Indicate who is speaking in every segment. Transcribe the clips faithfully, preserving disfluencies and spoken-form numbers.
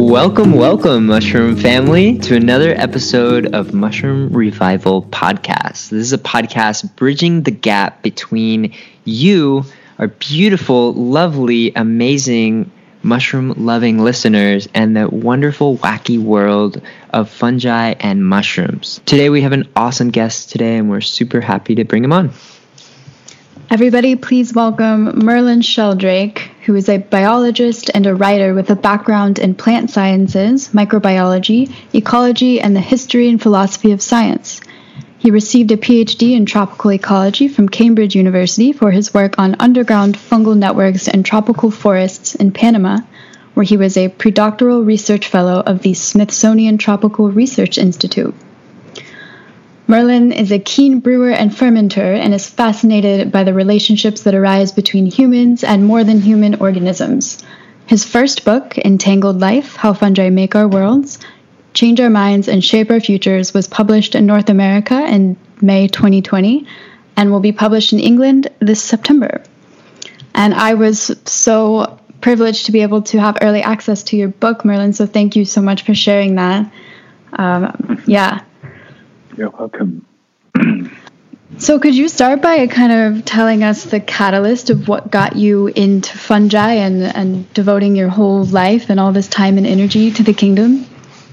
Speaker 1: Welcome, welcome, Mushroom family, to another episode of Mushroom Revival Podcast. This is a podcast bridging the gap between you, our beautiful, lovely, amazing, mushroom-loving listeners, and the wonderful, wacky world of fungi and mushrooms. Today we have an awesome guest today, and we're super happy to bring him on.
Speaker 2: Everybody, please welcome Merlin Sheldrake, who is a biologist and a writer with a background in plant sciences, microbiology, ecology, and the history and philosophy of science. He received a P H D in tropical ecology from Cambridge University for his work on underground fungal networks and tropical forests in Panama, where he was a predoctoral research fellow of the Smithsonian Tropical Research Institute. Merlin is a keen brewer and fermenter and is fascinated by the relationships that arise between humans and more than human organisms. His first book, Entangled Life: How Fungi Make Our Worlds, Change Our Minds and Shape Our Futures, was published in North America in May twenty twenty and will be published in England this September. And I was so privileged to be able to have early access to your book, Merlin, so thank you so much for sharing that. Um, yeah.
Speaker 3: You're welcome.
Speaker 2: So could you start by kind of telling us the catalyst of what got you into fungi and, and devoting your whole life and all this time and energy to the kingdom?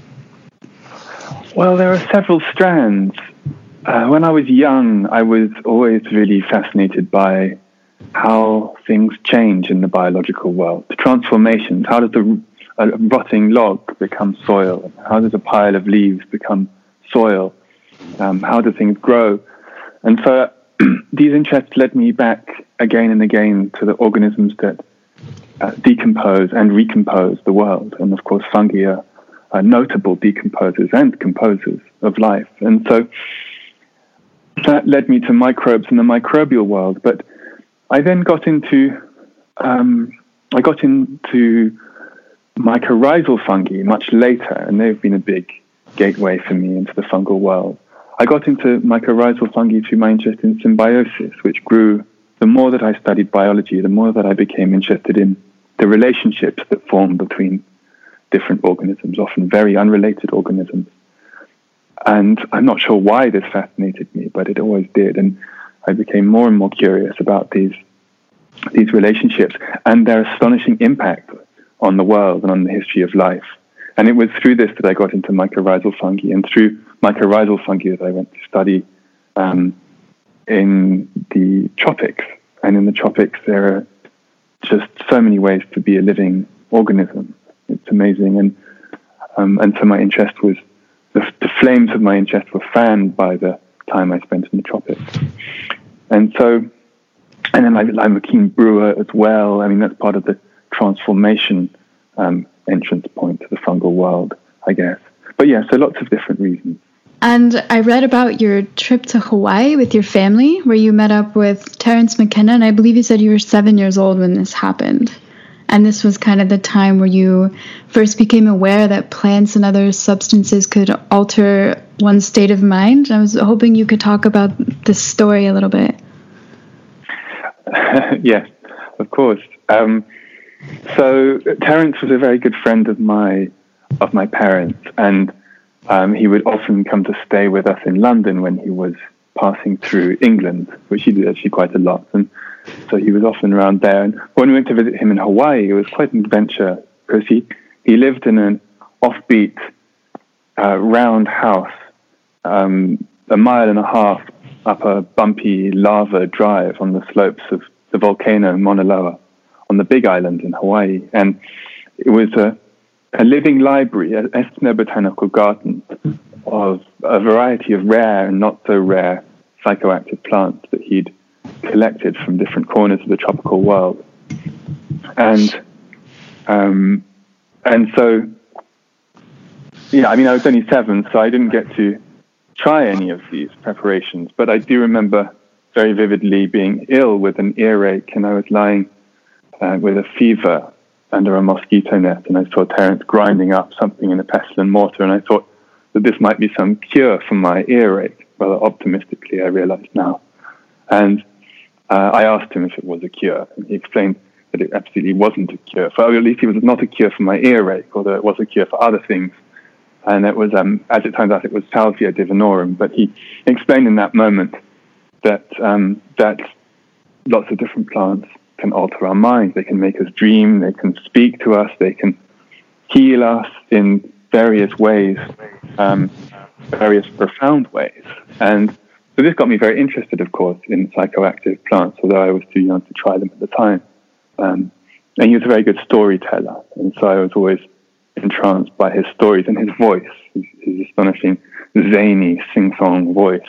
Speaker 3: Well, there are several strands. Uh, when I was young, I was always really fascinated by how things change in the biological world, the transformations. How does a, a rotting log become soil? How does a pile of leaves become soil? Um, how do things grow? And so these interests led me back again and again to the organisms that uh, decompose and recompose the world. And of course, fungi are, are notable decomposers and composers of life. And so that led me to microbes and the microbial world. But I then got into, um, I got into mycorrhizal fungi much later, and they've been a big gateway for me into the fungal world. I got into mycorrhizal fungi through my interest in symbiosis, which grew the more that I studied biology, the more that I became interested in the relationships that form between different organisms, often very unrelated organisms. And I'm not sure why this fascinated me, but it always did. And I became more and more curious about these, these relationships and their astonishing impact on the world and on the history of life. And it was through this that I got into mycorrhizal fungi, and through mycorrhizal fungi that I went to study um, in the tropics. And in the tropics, there are just so many ways to be a living organism. It's amazing. And um, and so my interest was, the, the flames of my interest were fanned by the time I spent in the tropics. And so, and then I, I'm a keen brewer as well. I mean, that's part of the transformation um entrance point to the fungal world, I guess. But yeah, so lots of different reasons.
Speaker 2: And I read about your trip to Hawaii with your family, where you met up with Terence McKenna, and I believe you said you were seven years old when this happened. And this was kind of the time where you first became aware that plants and other substances could alter one's state of mind. I was hoping you could talk about this story a little bit.
Speaker 3: Yes, of course. Um, So Terence was a very good friend of my of my parents, and um, he would often come to stay with us in London when he was passing through England, which he did actually quite a lot. And so he was often around there. And when we went to visit him in Hawaii, it was quite an adventure because he, he lived in an offbeat, uh, round house, um, a mile and a half up a bumpy lava drive on the slopes of the volcano Mauna Loa, on the Big Island in Hawaii. And it was a, a living library, an ethnobotanical garden of a variety of rare and not so rare psychoactive plants that he'd collected from different corners of the tropical world. And um, and so, yeah, I mean, I was only seven, so I didn't get to try any of these preparations, but I do remember very vividly being ill with an earache, and I was lying Uh, with a fever under a mosquito net, and I saw Terence grinding up something in a pestle and mortar, and I thought that this might be some cure for my earache. Rather optimistically, I realized now. And uh, I asked him if it was a cure, and he explained that it absolutely wasn't a cure for, or at least it was not a cure for my earache, although it was a cure for other things. And it was, um, as it turns out, it was Salvia divinorum. But he explained in that moment that um, that lots of different plants can alter our minds. They can make us dream. They can speak to us. They can heal us in various ways, um, various profound ways. And so this got me very interested, of course, in psychoactive plants, although I was too young to try them at the time. Um, and he was a very good storyteller. And so I was always entranced by his stories and his voice, his, his astonishing, zany, sing-song voice.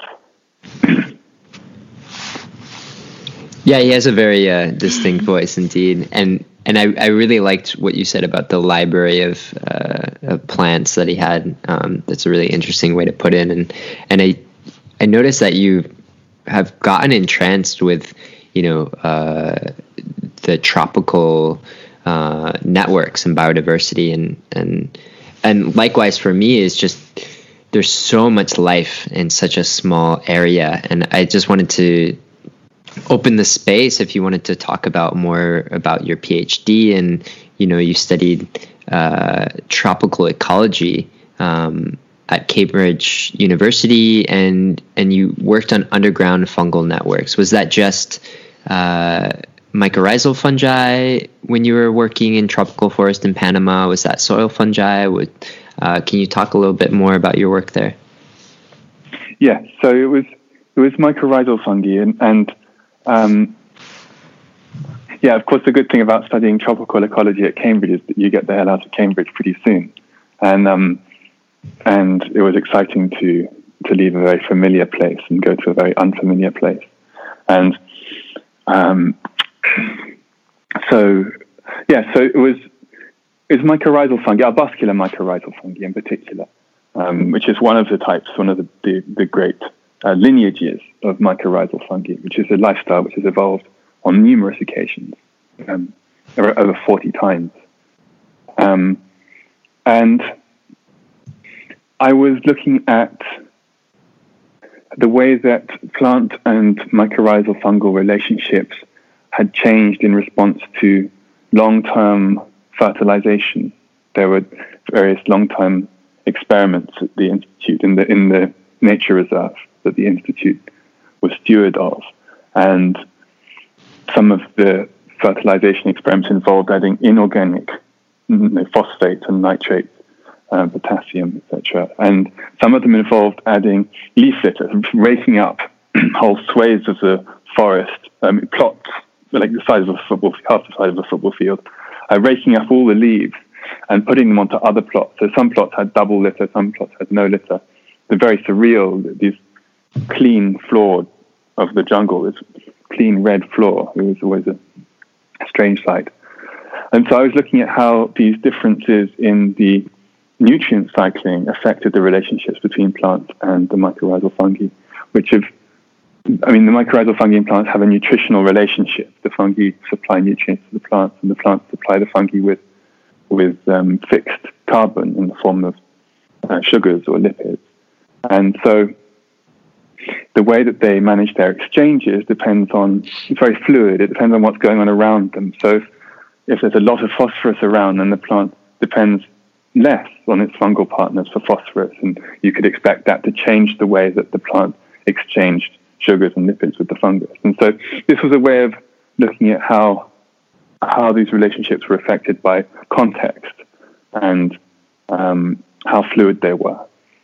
Speaker 1: Yeah, he has a very uh, distinct voice indeed. And and I, I really liked what you said about the library of, uh, of plants that he had. Um, that's a really interesting way to put it. And and I I noticed that you have gotten entranced with, you know, uh, the tropical uh, networks and biodiversity, and and and likewise for me, it's just there's so much life in such a small area, and I just wanted to open the space if you wanted to talk about more about your PhD, and you know you studied uh, tropical ecology um, at Cambridge University, and and you worked on underground fungal networks. Was that just uh, mycorrhizal fungi when you were working in tropical forest in Panama? Was that soil fungi? Would uh, can you talk a little bit more about your work there?
Speaker 3: Yeah, so it was it was mycorrhizal fungi, and, and um, yeah, of course, the good thing about studying tropical ecology at Cambridge is that you get the hell out of Cambridge pretty soon, and um, and it was exciting to to leave a very familiar place and go to a very unfamiliar place, and um, so yeah, so it was it was mycorrhizal fungi, arbuscular mycorrhizal fungi in particular, um, which is one of the types, one of the the, the great uh, lineages of mycorrhizal fungi, which is a lifestyle which has evolved on numerous occasions, um, over forty times. Um, and I was looking at the way that plant and mycorrhizal fungal relationships had changed in response to long-term fertilization. There were various long-term experiments at the Institute, in the, in the nature reserve that the Institute was steward of. And some of the fertilization experiments involved adding inorganic you know, phosphates and nitrates, uh, potassium, et cetera. And some of them involved adding leaf litter, raking up whole swathes of the forest, um, plots like the size of a football, half the size of a football field, uh, raking up all the leaves and putting them onto other plots. So some plots had double litter, some plots had no litter. They're very surreal, these clean floor of the jungle, this clean red floor. It was always a strange sight. And so I was looking at how these differences in the nutrient cycling affected the relationships between plants and the mycorrhizal fungi, which have, I mean, the mycorrhizal fungi and plants have a nutritional relationship. The fungi supply nutrients to the plants, and the plants supply the fungi with with um, fixed carbon in the form of uh, sugars or lipids. And so the way that they manage their exchanges depends on, it's very fluid, it depends on what's going on around them. So if, if there's a lot of phosphorus around, then the plant depends less on its fungal partners for phosphorus, and you could expect that to change the way that the plant exchanged sugars and lipids with the fungus. And so this was a way of looking at how how these relationships were affected by context and um, how fluid they were.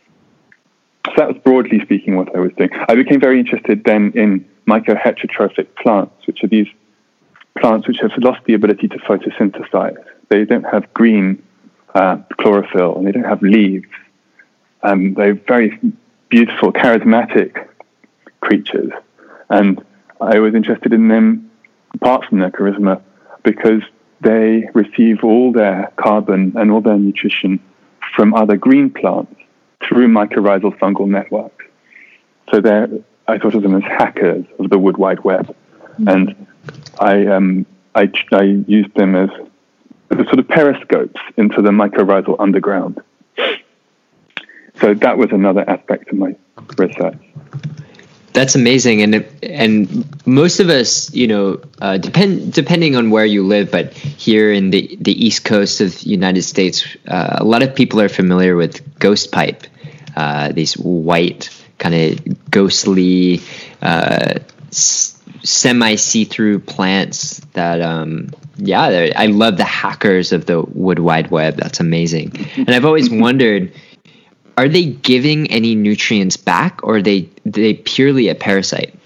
Speaker 3: So that was broadly speaking what I was doing. I became very interested then in mycoheterotrophic plants, which are these plants which have lost the ability to photosynthesize. They don't have green uh, chlorophyll, and they don't have leaves. Um, they're very beautiful, charismatic creatures. And I was interested in them, apart from their charisma, because they receive all their carbon and all their nutrition from other green plants through mycorrhizal fungal networks. So they're, I thought of them as hackers of the Wood Wide Web. Mm-hmm. And I, um, I, I used them as, as sort of periscopes into the mycorrhizal underground. So that was another aspect of my research.
Speaker 1: That's amazing, and and most of us, you know, uh, depend depending on where you live, but here in the the East Coast of the United States, uh, a lot of people are familiar with ghost pipe, uh, these white kind of ghostly, uh, s- semi see-through plants that, um, yeah, I love the hackers of the Wood Wide Web. That's amazing, and I've always wondered. Are they giving any nutrients back, or are they they purely a parasite?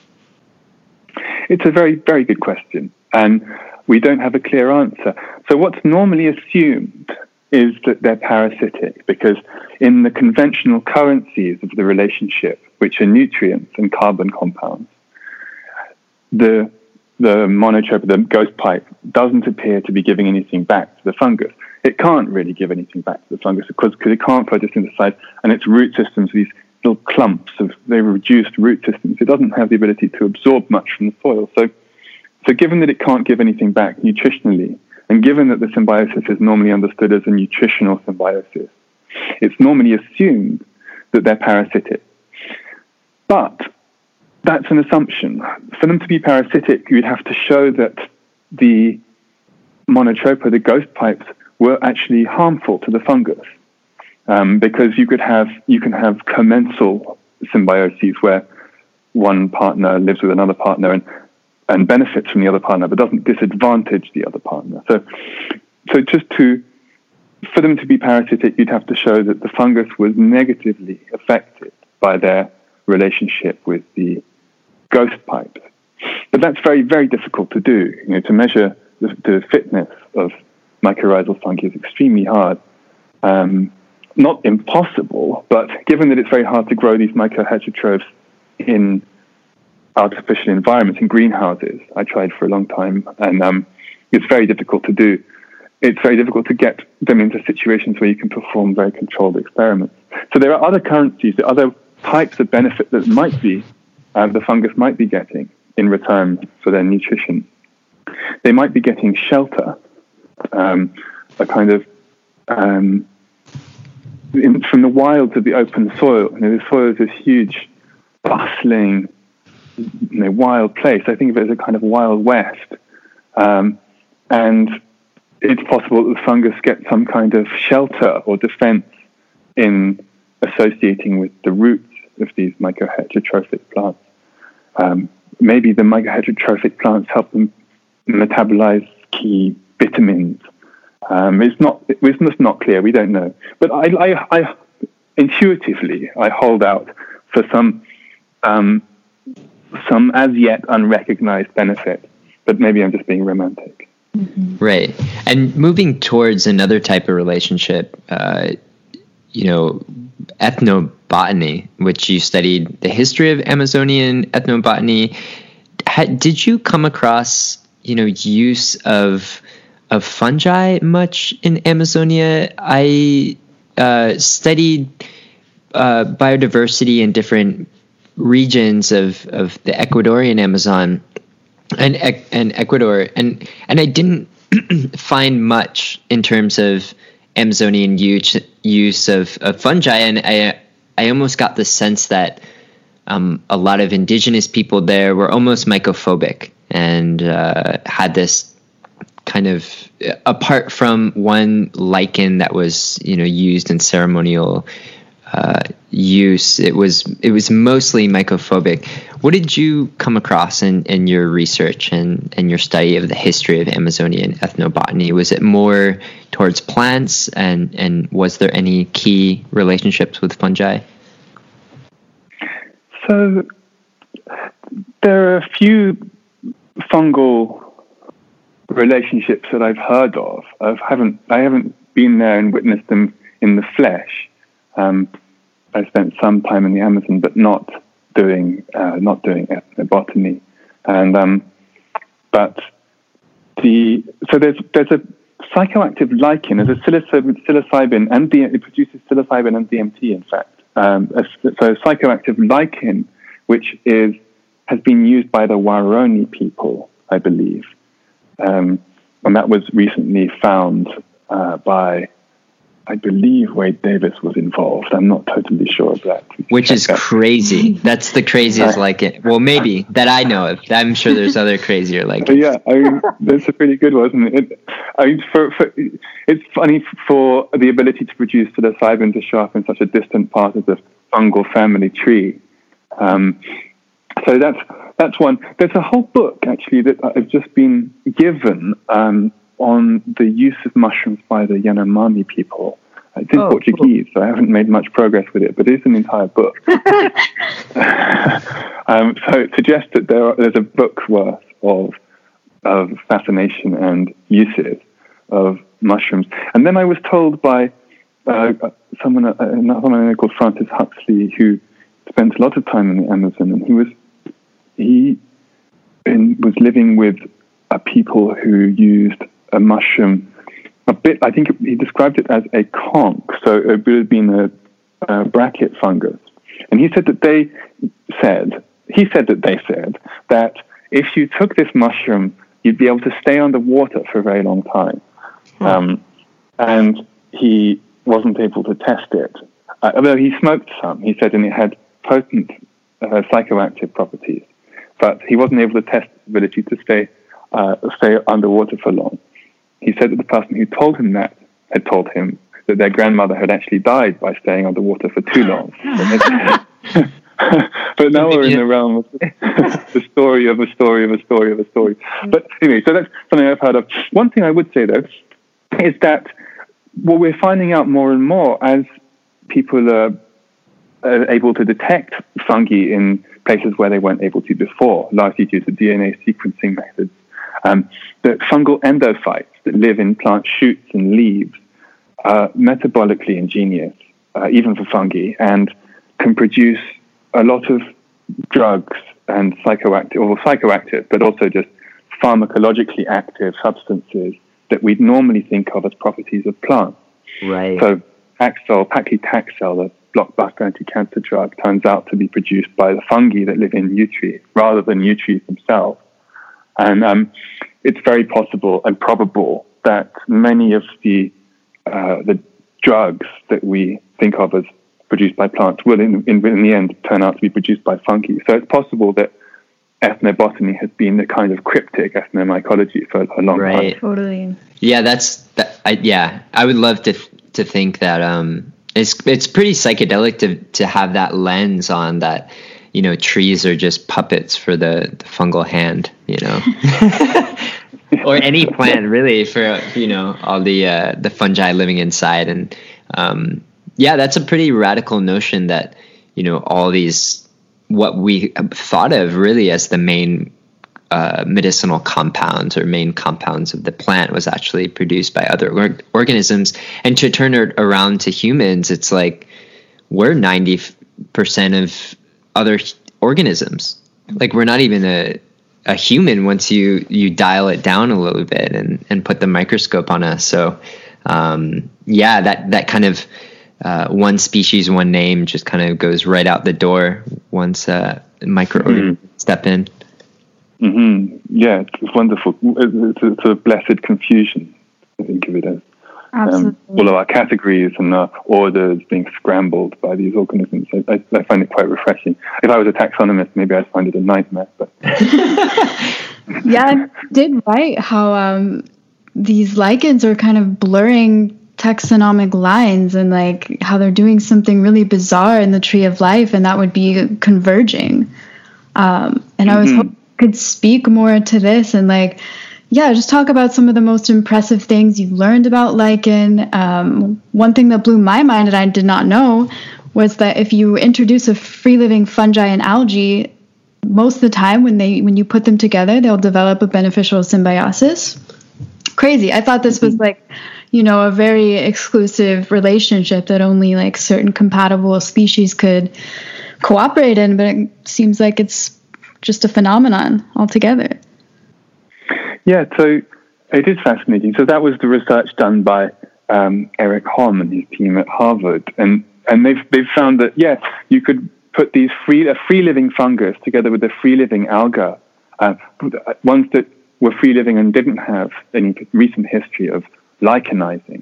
Speaker 3: It's a very, very good question, and we don't have a clear answer. So what's normally assumed is that they're parasitic, because in the conventional currencies of the relationship, which are nutrients and carbon compounds, the the monotrope, the ghost pipe, doesn't appear to be giving anything back to the fungus. It can't really give anything back to the fungus because, because it can't photosynthesize, and its root systems, these little clumps of very reduced root systems, it doesn't have the ability to absorb much from the soil. So, so given that it can't give anything back nutritionally, and given that the symbiosis is normally understood as a nutritional symbiosis, it's normally assumed that they're parasitic. But that's an assumption. For them to be parasitic, you'd have to show that the monotropa, the ghost pipes, were actually harmful to the fungus, um, because you could have you can have commensal symbioses where one partner lives with another partner and and benefits from the other partner, but doesn't disadvantage the other partner. So, so just to for them to be parasitic, you'd have to show that the fungus was negatively affected by their relationship with the ghost pipes. But that's very, very difficult to do. You know, to measure the, the fitness of mycorrhizal fungi is extremely hard. Um, not impossible, but given that it's very hard to grow these mycoheterotrophs in artificial environments, in greenhouses, I tried for a long time, and um, it's very difficult to do. It's very difficult to get them into situations where you can perform very controlled experiments. So there are other currencies, there are other types of benefit that might be, uh, the fungus might be getting in return for their nutrition. They might be getting shelter, um, a kind of, um, in, from the wilds of the open soil. You know, the soil is this huge, bustling, you know, wild place. I think of it as a kind of wild west. Um, and it's possible that the fungus gets some kind of shelter or defense in associating with the roots of these mycoheterotrophic plants. Um, maybe the mycoheterotrophic plants help them metabolize key vitamins. Um, it's not. It's just not clear. We don't know. But I, I, I intuitively, I hold out for some, um, some as yet unrecognized benefit. But maybe I'm just being romantic.
Speaker 1: Mm-hmm. Right. And moving towards another type of relationship, uh, you know, ethnobotany, which you studied the history of Amazonian ethnobotany. Had, did you come across, you know, use of of fungi much in Amazonia? I uh, studied uh, biodiversity in different regions of, of the Ecuadorian Amazon and and Ecuador, and and I didn't find much in terms of Amazonian use use of, of fungi, and I I almost got the sense that um, a lot of indigenous people there were almost mycophobic and uh, had this kind of, apart from one lichen that was, you know, used in ceremonial uh, use, it was it was mostly mycophobic. What did you come across in, in your research and, and your study of the history of Amazonian ethnobotany? Was it more towards plants, and, and was there any key relationships with fungi?
Speaker 3: So there are a few fungal relationships that I've heard of. I haven't I haven't been there and witnessed them in the flesh. Um, I spent some time in the Amazon, but not doing uh, not doing ethnobotany. And um, but the so there's there's a psychoactive lichen. There's a psilocybin, psilocybin and the, it produces psilocybin and D M T. In fact, um, a, so psychoactive lichen, which is has been used by the Waorani people, I believe. Um, and that was recently found uh, by I believe Wade Davis was involved. I'm not totally sure of that.
Speaker 1: Which is crazy. That's the craziest uh, like it. Well, maybe that I know of. I'm sure there's other crazier like it.
Speaker 3: Yeah, I mean, that's a pretty good one, isn't it? I mean, for, for, it's funny for the ability to produce psilocybin to show up in such a distant part of the fungal family tree. Um, so that's that's one. There's a whole book, actually, that I've just been given um, on the use of mushrooms by the Yanomami people. It's in oh, Portuguese, cool. So I haven't made much progress with it, but it is an entire book. um, so it suggests that there are, there's a book worth of of fascination and uses of mushrooms. And then I was told by uh, someone, uh, someone called Francis Huxley, who spent a lot of time in the Amazon, and he was he in, was living with uh, people who used a mushroom. A bit, I think he described it as a conch, so it would have been a, a bracket fungus. And he said that they said, he said that they said that if you took this mushroom, you'd be able to stay underwater for a very long time. Hmm. Um, and he wasn't able to test it. Uh, although he smoked some, he said, and it had potent uh, psychoactive properties. But he wasn't able to test the ability to stay, uh, stay underwater for long. He said that the person who told him that had told him that their grandmother had actually died by staying underwater for too long. But now we're in the realm of the story of a story of a story of a story. But anyway, so that's something I've heard of. One thing I would say, though, is that what we're finding out more and more as people are, are able to detect fungi in places where they weren't able to before, largely due to D N A sequencing methods. Um, the fungal endophytes that live in plant shoots and leaves are metabolically ingenious, uh, even for fungi, and can produce a lot of drugs and psychoactive, or psychoactive, but also just pharmacologically active substances that we'd normally think of as properties of plants.
Speaker 1: Right.
Speaker 3: So Taxol, paclitaxel, the blockbuster anti-cancer drug, turns out to be produced by the fungi that live in yew trees rather than yew trees themselves. And um, it's very possible and probable that many of the uh, the drugs that we think of as produced by plants will, in, in, in the end, turn out to be produced by fungi. So it's possible that ethnobotany has been the kind of cryptic ethnomycology for a long
Speaker 1: right.
Speaker 3: time.
Speaker 2: Totally.
Speaker 1: Yeah, that's that. I, yeah, I would love to to think that um, it's it's pretty psychedelic to to have that lens on that. You know, trees are just puppets for the, the fungal hand, you know, or any plant really for, you know, all the, uh, the fungi living inside. And, um, yeah, that's a pretty radical notion that, you know, all these, what we thought of really as the main, uh, medicinal compounds or main compounds of the plant was actually produced by other or- organisms. And to turn it around to humans, it's like, we're ninety percent of other organisms. Like we're not even a a human once you you dial it down a little bit and and put the microscope on us. So um yeah, that that kind of uh one species, one name just kind of goes right out the door once uh microorganisms mm-hmm. step in.
Speaker 3: Mm-hmm. Yeah, it's wonderful. It's a, it's a blessed confusion, I think of it as. Um, all of our categories and our orders being scrambled by these organisms. I, I, I find it quite refreshing. If I was a taxonomist, maybe I'd find it a nightmare. But
Speaker 2: yeah, I did write how um, these lichens are kind of blurring taxonomic lines and like how they're doing something really bizarre in the tree of life, and that would be converging. Um, and mm-hmm. I was hoping you could speak more to this and like. Yeah, just talk about some of the most impressive things you've learned about lichen. Um, one thing that blew my mind that I did not know was that if you introduce a free-living fungi and algae, most of the time when they when you put them together, they'll develop a beneficial symbiosis. Crazy. I thought this was like, you know, a very exclusive relationship that only like certain compatible species could cooperate in, but it seems like it's just a phenomenon altogether.
Speaker 3: Yeah, so it is fascinating. So that was the research done by um, Eric Holm and his team at Harvard, and and they've they've found that yeah, you could put these free a free living fungus together with a free living alga, uh, ones that were free living and didn't have any recent history of lichenizing,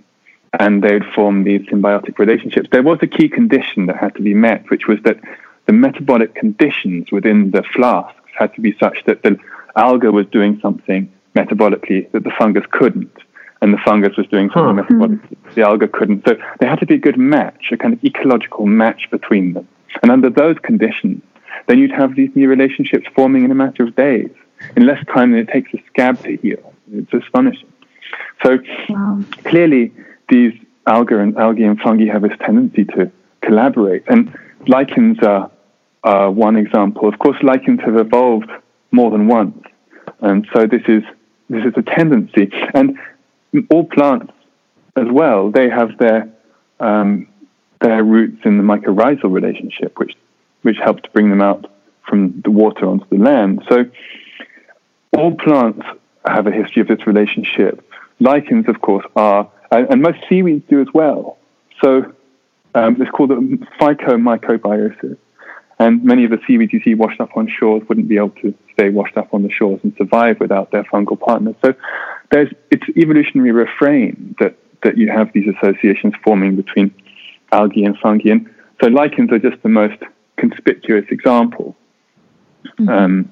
Speaker 3: and they'd form these symbiotic relationships. There was a key condition that had to be met, which was that the metabolic conditions within the flasks had to be such that the alga was doing something metabolically that the fungus couldn't, and the fungus was doing something huh. metabolically that the alga couldn't. So there had to be a good match, a kind of ecological match between them. And under those conditions, then you'd have these new relationships forming in a matter of days, in less time than it takes a scab to heal. It's astonishing. So wow. clearly, these alga and algae and fungi have this tendency to collaborate. And lichens are uh, one example. Of course, lichens have evolved more than once. And so this is this is a tendency. And all plants as well, they have their um, their roots in the mycorrhizal relationship, which which helps to bring them out from the water onto the land. So all plants have a history of this relationship. Lichens, of course, are, and, and most seaweeds do as well. So um, it's called the phycomycobiosis. And many of the seaweeds you see washed up on shores wouldn't be able to stay washed up on the shores and survive without their fungal partners. So there's it's evolutionary refrain that, that you have these associations forming between algae and fungi. And so lichens are just the most conspicuous example. Mm-hmm. Um,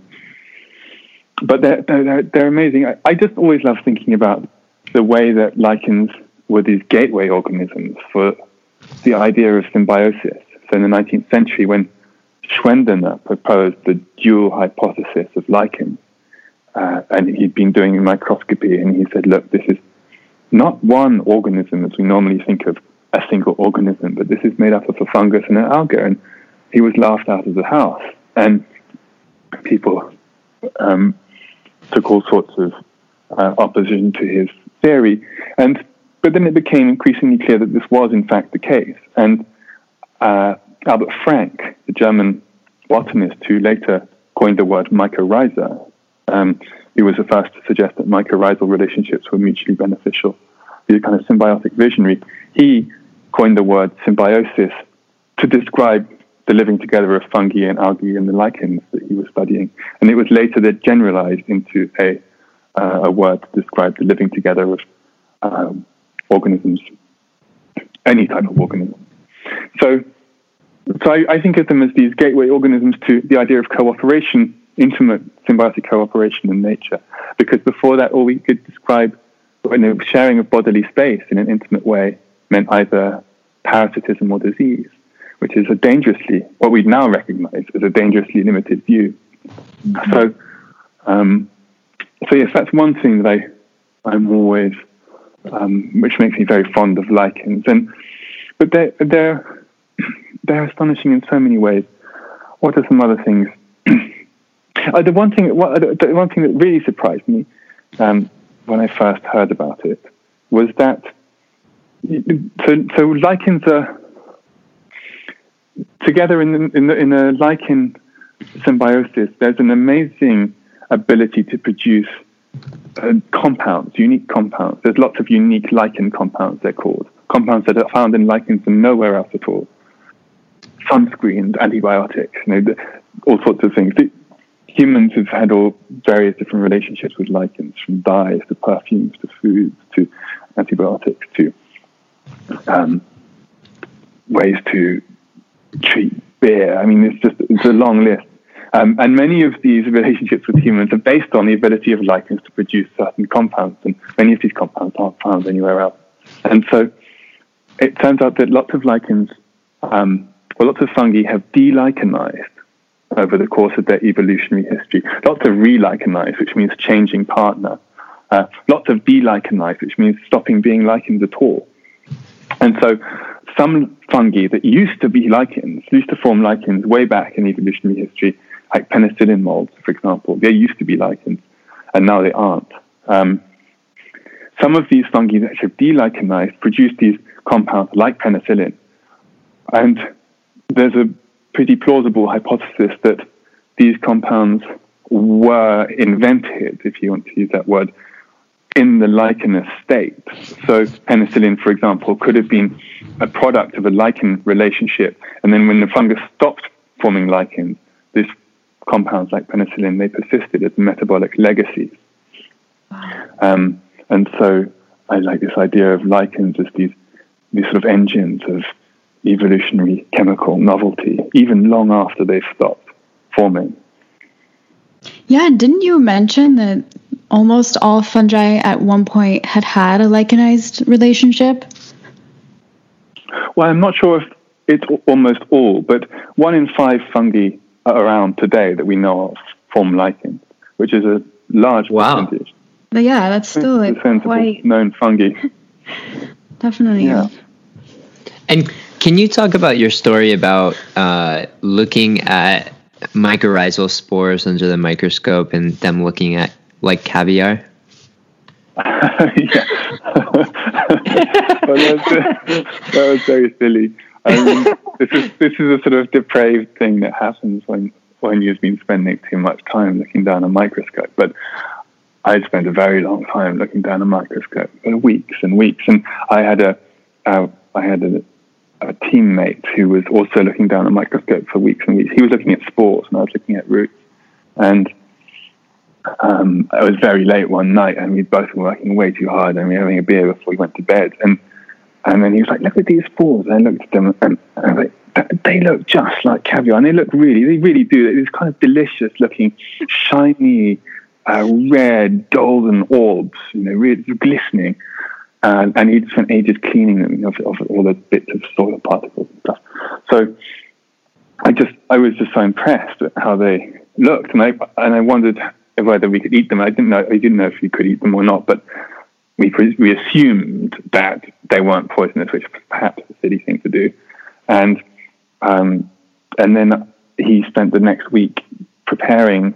Speaker 3: but they're, they're, they're amazing. I, I just always love thinking about the way that lichens were these gateway organisms for the idea of symbiosis. So in the nineteenth century, when Schwendener proposed the dual hypothesis of lichens, uh, and he'd been doing microscopy, and he said, look, this is not one organism as we normally think of a single organism, but this is made up of a fungus and an alga. And he was laughed out of the house, and people um, took all sorts of uh, opposition to his theory. And but then it became increasingly clear that this was in fact the case. And uh, Albert Frank, the German botanist who later coined the word mycorrhiza, um, he was the first to suggest that mycorrhizal relationships were mutually beneficial. He's a kind of symbiotic visionary. He coined the word symbiosis to describe the living together of fungi and algae and the lichens that he was studying. And it was later that generalized into a uh, a word to describe the living together of um, organisms, any type of organism. So, so I, I think of them as these gateway organisms to the idea of cooperation, intimate symbiotic cooperation in nature. Because before that, all we could describe, you know, sharing of bodily space in an intimate way meant either parasitism or disease, which is a dangerously, what we now recognize as a dangerously limited view. Mm-hmm. So, um, so yes, that's one thing that I, I'm always, um, which makes me very fond of lichens. And but they're they're they're astonishing in so many ways. What are some other things? uh, the one thing, what, the one thing that really surprised me um, when I first heard about it was that so so lichens are together in the, in the, in a lichen symbiosis. There's an amazing ability to produce uh, compounds, unique compounds. There's lots of unique lichen compounds, they're called. Compounds that are found in lichens and nowhere else at all. Sunscreens, antibiotics, you know, the, all sorts of things. The, humans have had all various different relationships with lichens, from dyes to perfumes to foods to antibiotics to um, ways to treat beer. I mean, it's just it's a long list. Um, and many of these relationships with humans are based on the ability of lichens to produce certain compounds, and many of these compounds aren't found anywhere else. And so it turns out that lots of lichens, um, well, lots of fungi have delichenized over the course of their evolutionary history. Lots of relichenized, which means changing partner. Uh, lots of delichenized, which means stopping being lichens at all. And so some fungi that used to be lichens, used to form lichens way back in evolutionary history, like penicillin molds, for example, they used to be lichens, and now they aren't. Um, some of these fungi that have delichenized produce these compounds like penicillin. And there's a pretty plausible hypothesis that these compounds were invented, if you want to use that word, in the lichenous state. So penicillin, for example, could have been a product of a lichen relationship. And then when the fungus stopped forming lichens, these compounds like penicillin, they persisted as metabolic legacies. Um, and so I like this idea of lichens as these these sort of engines of evolutionary chemical novelty, even long after they've stopped forming.
Speaker 2: Yeah, didn't you mention that almost all fungi at one point had had a lichenized relationship?
Speaker 3: Well, I'm not sure if it's almost all, but one in five fungi around today that we know of form lichens, which is a large
Speaker 1: wow.
Speaker 3: percentage.
Speaker 2: But yeah, that's still like quite
Speaker 3: known fungi.
Speaker 2: Definitely.
Speaker 3: Yeah.
Speaker 1: And can you talk about your story about uh, looking at mycorrhizal spores under the microscope and them looking at like caviar?
Speaker 3: Yeah. Well, that, was, that was very silly. I mean, this is this is a sort of depraved thing that happens when when you've been spending too much time looking down a microscope. But I'd spent a very long time looking down a microscope, weeks and weeks. And I had a uh, I had a, a teammate who was also looking down a microscope for weeks and weeks. He was looking at spores, and I was looking at roots. And um, it was very late one night, and we both were working way too hard, and we were having a beer before we went to bed. And and then he was like, "Look at these spores." And I looked at them, and, and I was like, "They look just like caviar, and they look really, they really do. These kind of delicious-looking, shiny, uh, red, golden orbs, you know, really glistening." Uh, and he spent ages cleaning them of, of all the bits of soil particles and stuff. So I just, I was just so impressed at how they looked, and I and I wondered whether we could eat them. I didn't know, I didn't know if we could eat them or not, but we we assumed that they weren't poisonous, which was perhaps a silly thing to do. And um, and then he spent the next week preparing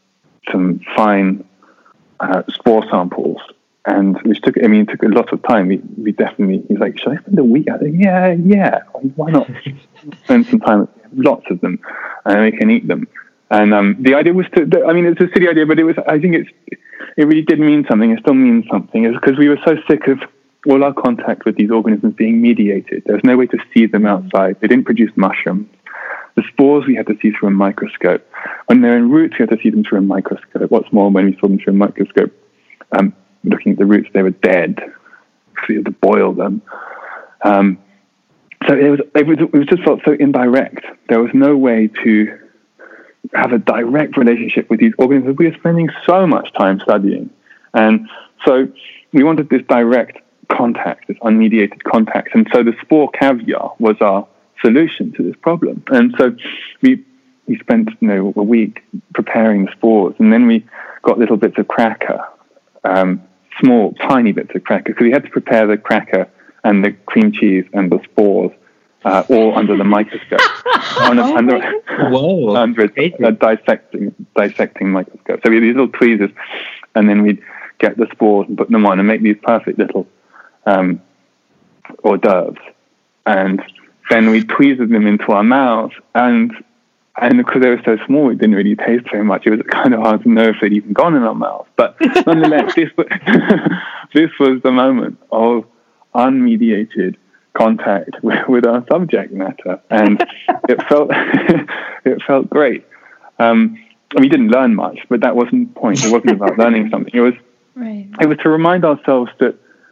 Speaker 3: some fine uh, spore samples, and which took, I mean, it took a lot of time. We, we definitely, he's like, "Should I spend a week?" I think, yeah, yeah, why not spend some time, lots of them, and we can eat them. And um, the idea was to, I mean, it's a silly idea, but it was, I think it's, it really did mean something. It still means something. It's because we were so sick of all our contact with these organisms being mediated. There was no way to see them outside. They didn't produce mushrooms. The spores we had to see through a microscope. When they're in roots, we had to see them through a microscope. What's more, when we saw them through a microscope, um, looking at the roots, they were dead. So we had to boil them. Um, so it was, it was, it was just felt so indirect. There was no way to have a direct relationship with these organisms we were spending so much time studying. And so we wanted this direct contact, this unmediated contact. And so the spore caviar was our solution to this problem. And so we we spent, you know, a week preparing the spores, and then we got little bits of cracker, um, small, tiny bits of cracker. So we had to prepare the cracker and the cream cheese and the spores Uh, all under the microscope, on a,
Speaker 2: oh
Speaker 3: under,
Speaker 1: Whoa,
Speaker 3: under a, a dissecting dissecting microscope. So we had these little tweezers, and then we'd get the spores and put them on and make these perfect little um, hors d'oeuvres. And then we tweezed them into our mouths, and and because they were so small, it didn't really taste very much. It was kind of hard to know if they'd even gone in our mouths. But nonetheless, this was, this was the moment of unmediated contact with, with our subject matter, and it felt it felt great. Um, and we didn't learn much, but that wasn't the point. It wasn't about learning something. It was
Speaker 2: right.
Speaker 3: It was to remind ourselves that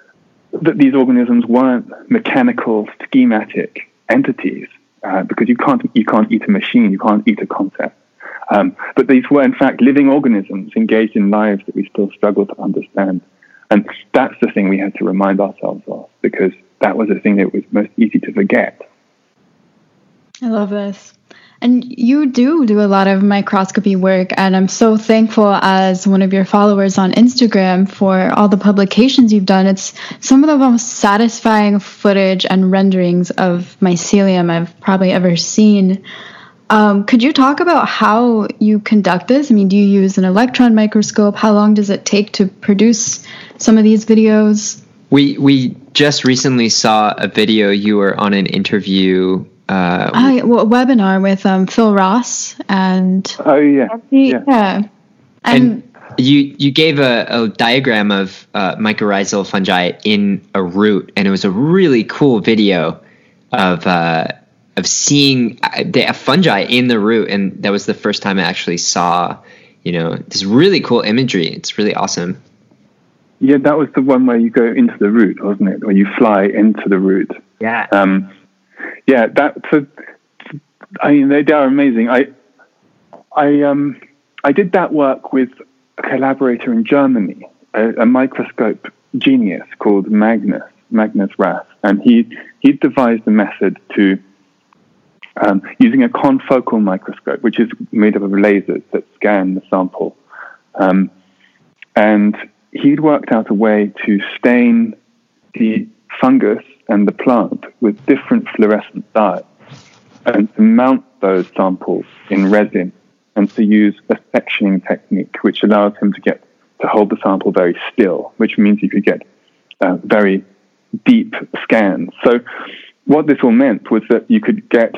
Speaker 3: that these organisms weren't mechanical, schematic entities, uh, because you can't you can't eat a machine, you can't eat a concept. Um, but these were in fact living organisms engaged in lives that we still struggle to understand, and that's the thing we had to remind ourselves of, because that was the thing that was most easy to forget.
Speaker 2: I love this. And you do do a lot of microscopy work, and I'm so thankful as one of your followers on Instagram for all the publications you've done. It's some of the most satisfying footage and renderings of mycelium I've probably ever seen. Um, could you talk about how you conduct this? I mean, do you use an electron microscope? How long does it take to produce some of these videos?
Speaker 1: We we just recently saw a video. You were on an interview. Uh,
Speaker 2: I, well, a webinar with um, Phil Ross and
Speaker 3: oh yeah,
Speaker 2: yeah, yeah.
Speaker 1: And, and you you gave a, a diagram of uh, mycorrhizal fungi in a root, and it was a really cool video of uh, of seeing the fungi in the root, and that was the first time I actually saw, you know, this really cool imagery. It's really awesome.
Speaker 3: Yeah, that was the one where you go into the root, wasn't it? Where you fly into the root
Speaker 1: Yeah.
Speaker 3: Um, yeah, that. So, I mean, they, they are amazing. I, I, um, I did that work with a collaborator in Germany, a, a microscope genius called Magnus, Magnus Rath, and he he devised a method to um, using a confocal microscope, which is made up of lasers that scan the sample, um, and he'd worked out a way to stain the fungus and the plant with different fluorescent dyes, and to mount those samples in resin, and to use a sectioning technique which allows him to get to hold the sample very still, which means you could get uh, very deep scans. So what this all meant was that you could get,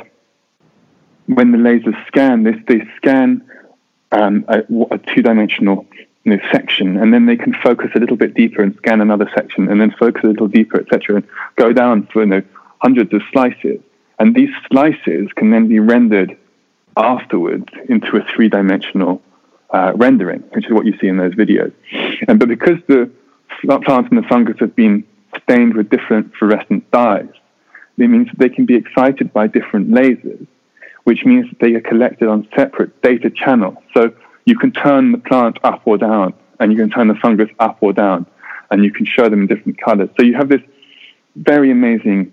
Speaker 3: when the lasers scan this, they scan um, a, a two-dimensional you know, section, and then they can focus a little bit deeper and scan another section, and then focus a little deeper, et cetera, and go down for you know, hundreds of slices. And these slices can then be rendered afterwards into a three-dimensional uh, rendering, which is what you see in those videos. And but because the plants and the fungus have been stained with different fluorescent dyes, it means that they can be excited by different lasers, which means that they are collected on separate data channels. So you can turn the plant up or down, and you can turn the fungus up or down, and you can show them in different colors. So you have this very amazing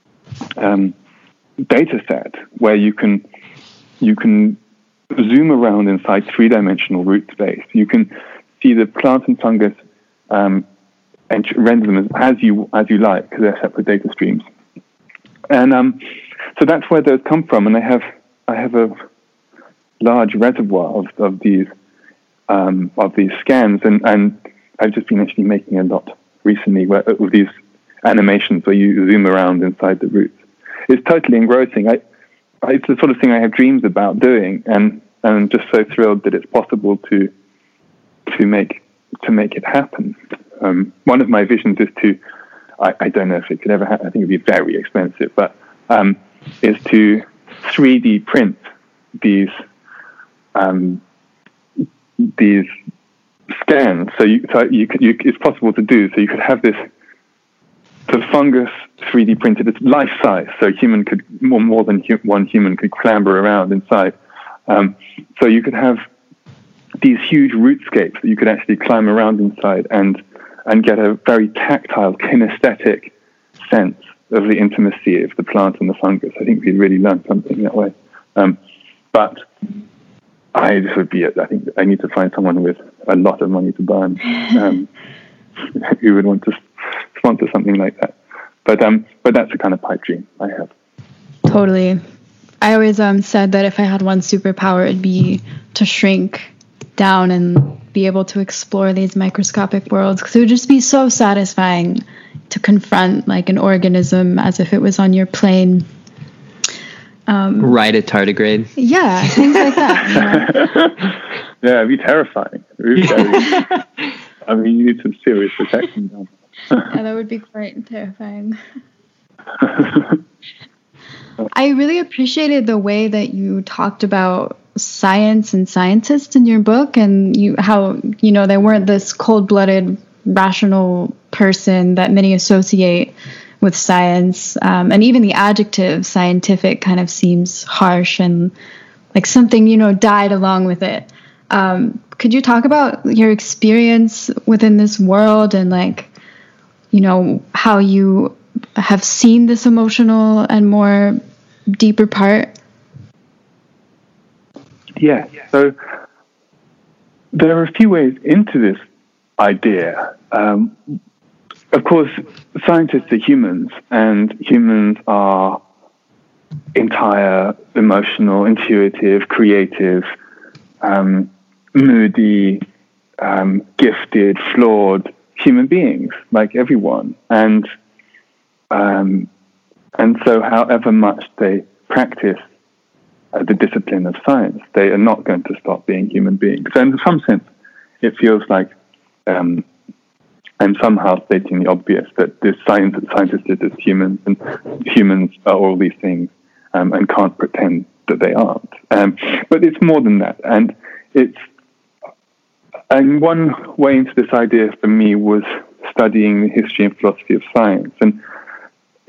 Speaker 3: um, data set where you can you can zoom around inside three-dimensional root space. You can see the plant and fungus um, and render them as, as you as you like, because they're separate data streams. And um, so that's where those come from. And I have I have a large reservoir of, of these um, of these scans, and, and I've just been actually making a lot recently where, with these animations where you zoom around inside the roots. It's totally engrossing. I, I, it's the sort of thing I have dreams about doing, and, and I'm just so thrilled that it's possible to to make to make it happen. Um, one of my visions is to, I, I don't know if it could ever happen, I think it'd be very expensive, but um, is to three D print these um, these scans. So, you, so you could, you, it's possible to do. So you could have this, the fungus three D printed. It's life size, so human could more more than hu- one human could clamber around inside. Um, so you could have these huge rootscapes that you could actually climb around inside and and get a very tactile, kinesthetic sense of the intimacy of the plant and the fungus. I think we'd really learn something that way. Um, but I this would be it. I think I need to find someone with a lot of money to burn um, who would want to sponsor something like that. But um, but that's the kind of pipe dream I have.
Speaker 2: Totally. I always um said that if I had one superpower, it'd be to shrink down and be able to explore these microscopic worlds, because it would just be so satisfying to confront like an organism as if it was on your plane. Um,
Speaker 1: Ride a tardigrade.
Speaker 2: Yeah, things like that. You know?
Speaker 3: Yeah, it'd be terrifying. It'd be very, I mean, you need some serious protection down there.
Speaker 2: Yeah, that would be quite terrifying. I really appreciated the way that you talked about science and scientists in your book, and you how you know they weren't this cold-blooded, rational person that many associate with science, um, and even the adjective scientific kind of seems harsh and like something you know died along with it. Um, could you talk about your experience within this world and like you know how you have seen this emotional and more deeper part?
Speaker 3: Yeah, so there are a few ways into this idea. Um, of course, scientists are humans, and humans are entire, emotional, intuitive, creative, um, moody, um, gifted, flawed human beings, like everyone. And um, and so however much they practice Uh, the discipline of science, they are not going to stop being human beings. So in some sense, it feels like um, I'm somehow stating the obvious, that this science that scientists did as humans, and humans are all these things, um, and can't pretend that they aren't. Um, but it's more than that. And it's, and one way into this idea for me was studying the history and philosophy of science. And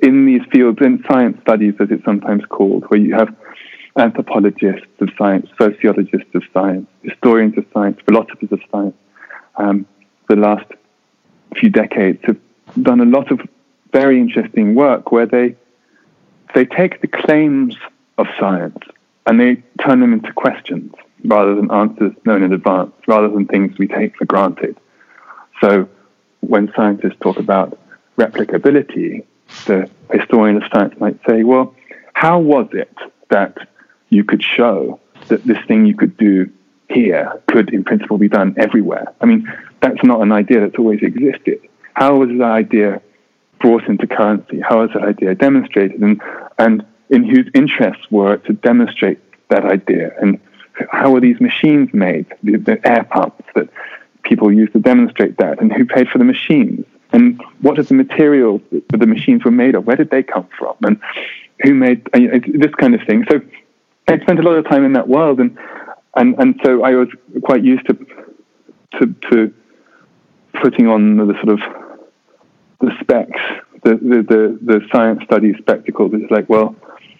Speaker 3: in these fields, in science studies, as it's sometimes called, where you have anthropologists of science, sociologists of science, historians of science, philosophers of science, um, the last few decades have done a lot of very interesting work where they they take the claims of science and they turn them into questions rather than answers known in advance, rather than things we take for granted. So when scientists talk about replicability, the historian of science might say, well, how was it that you could show that this thing you could do here could in principle be done everywhere? I mean, that's not an idea that's always existed. How was that idea brought into currency? How was that idea demonstrated? And, and in whose interests were it to demonstrate that idea? And how were these machines made, the, the air pumps that people used to demonstrate that? And who paid for the machines? And what are the materials that the machines were made of? Where did they come from? And who made uh, this kind of thing? So I spent a lot of time in that world, and and, and so I was quite used to to, to putting on the sort of the specs, the the, the, the science studies spectacles. It's like, well,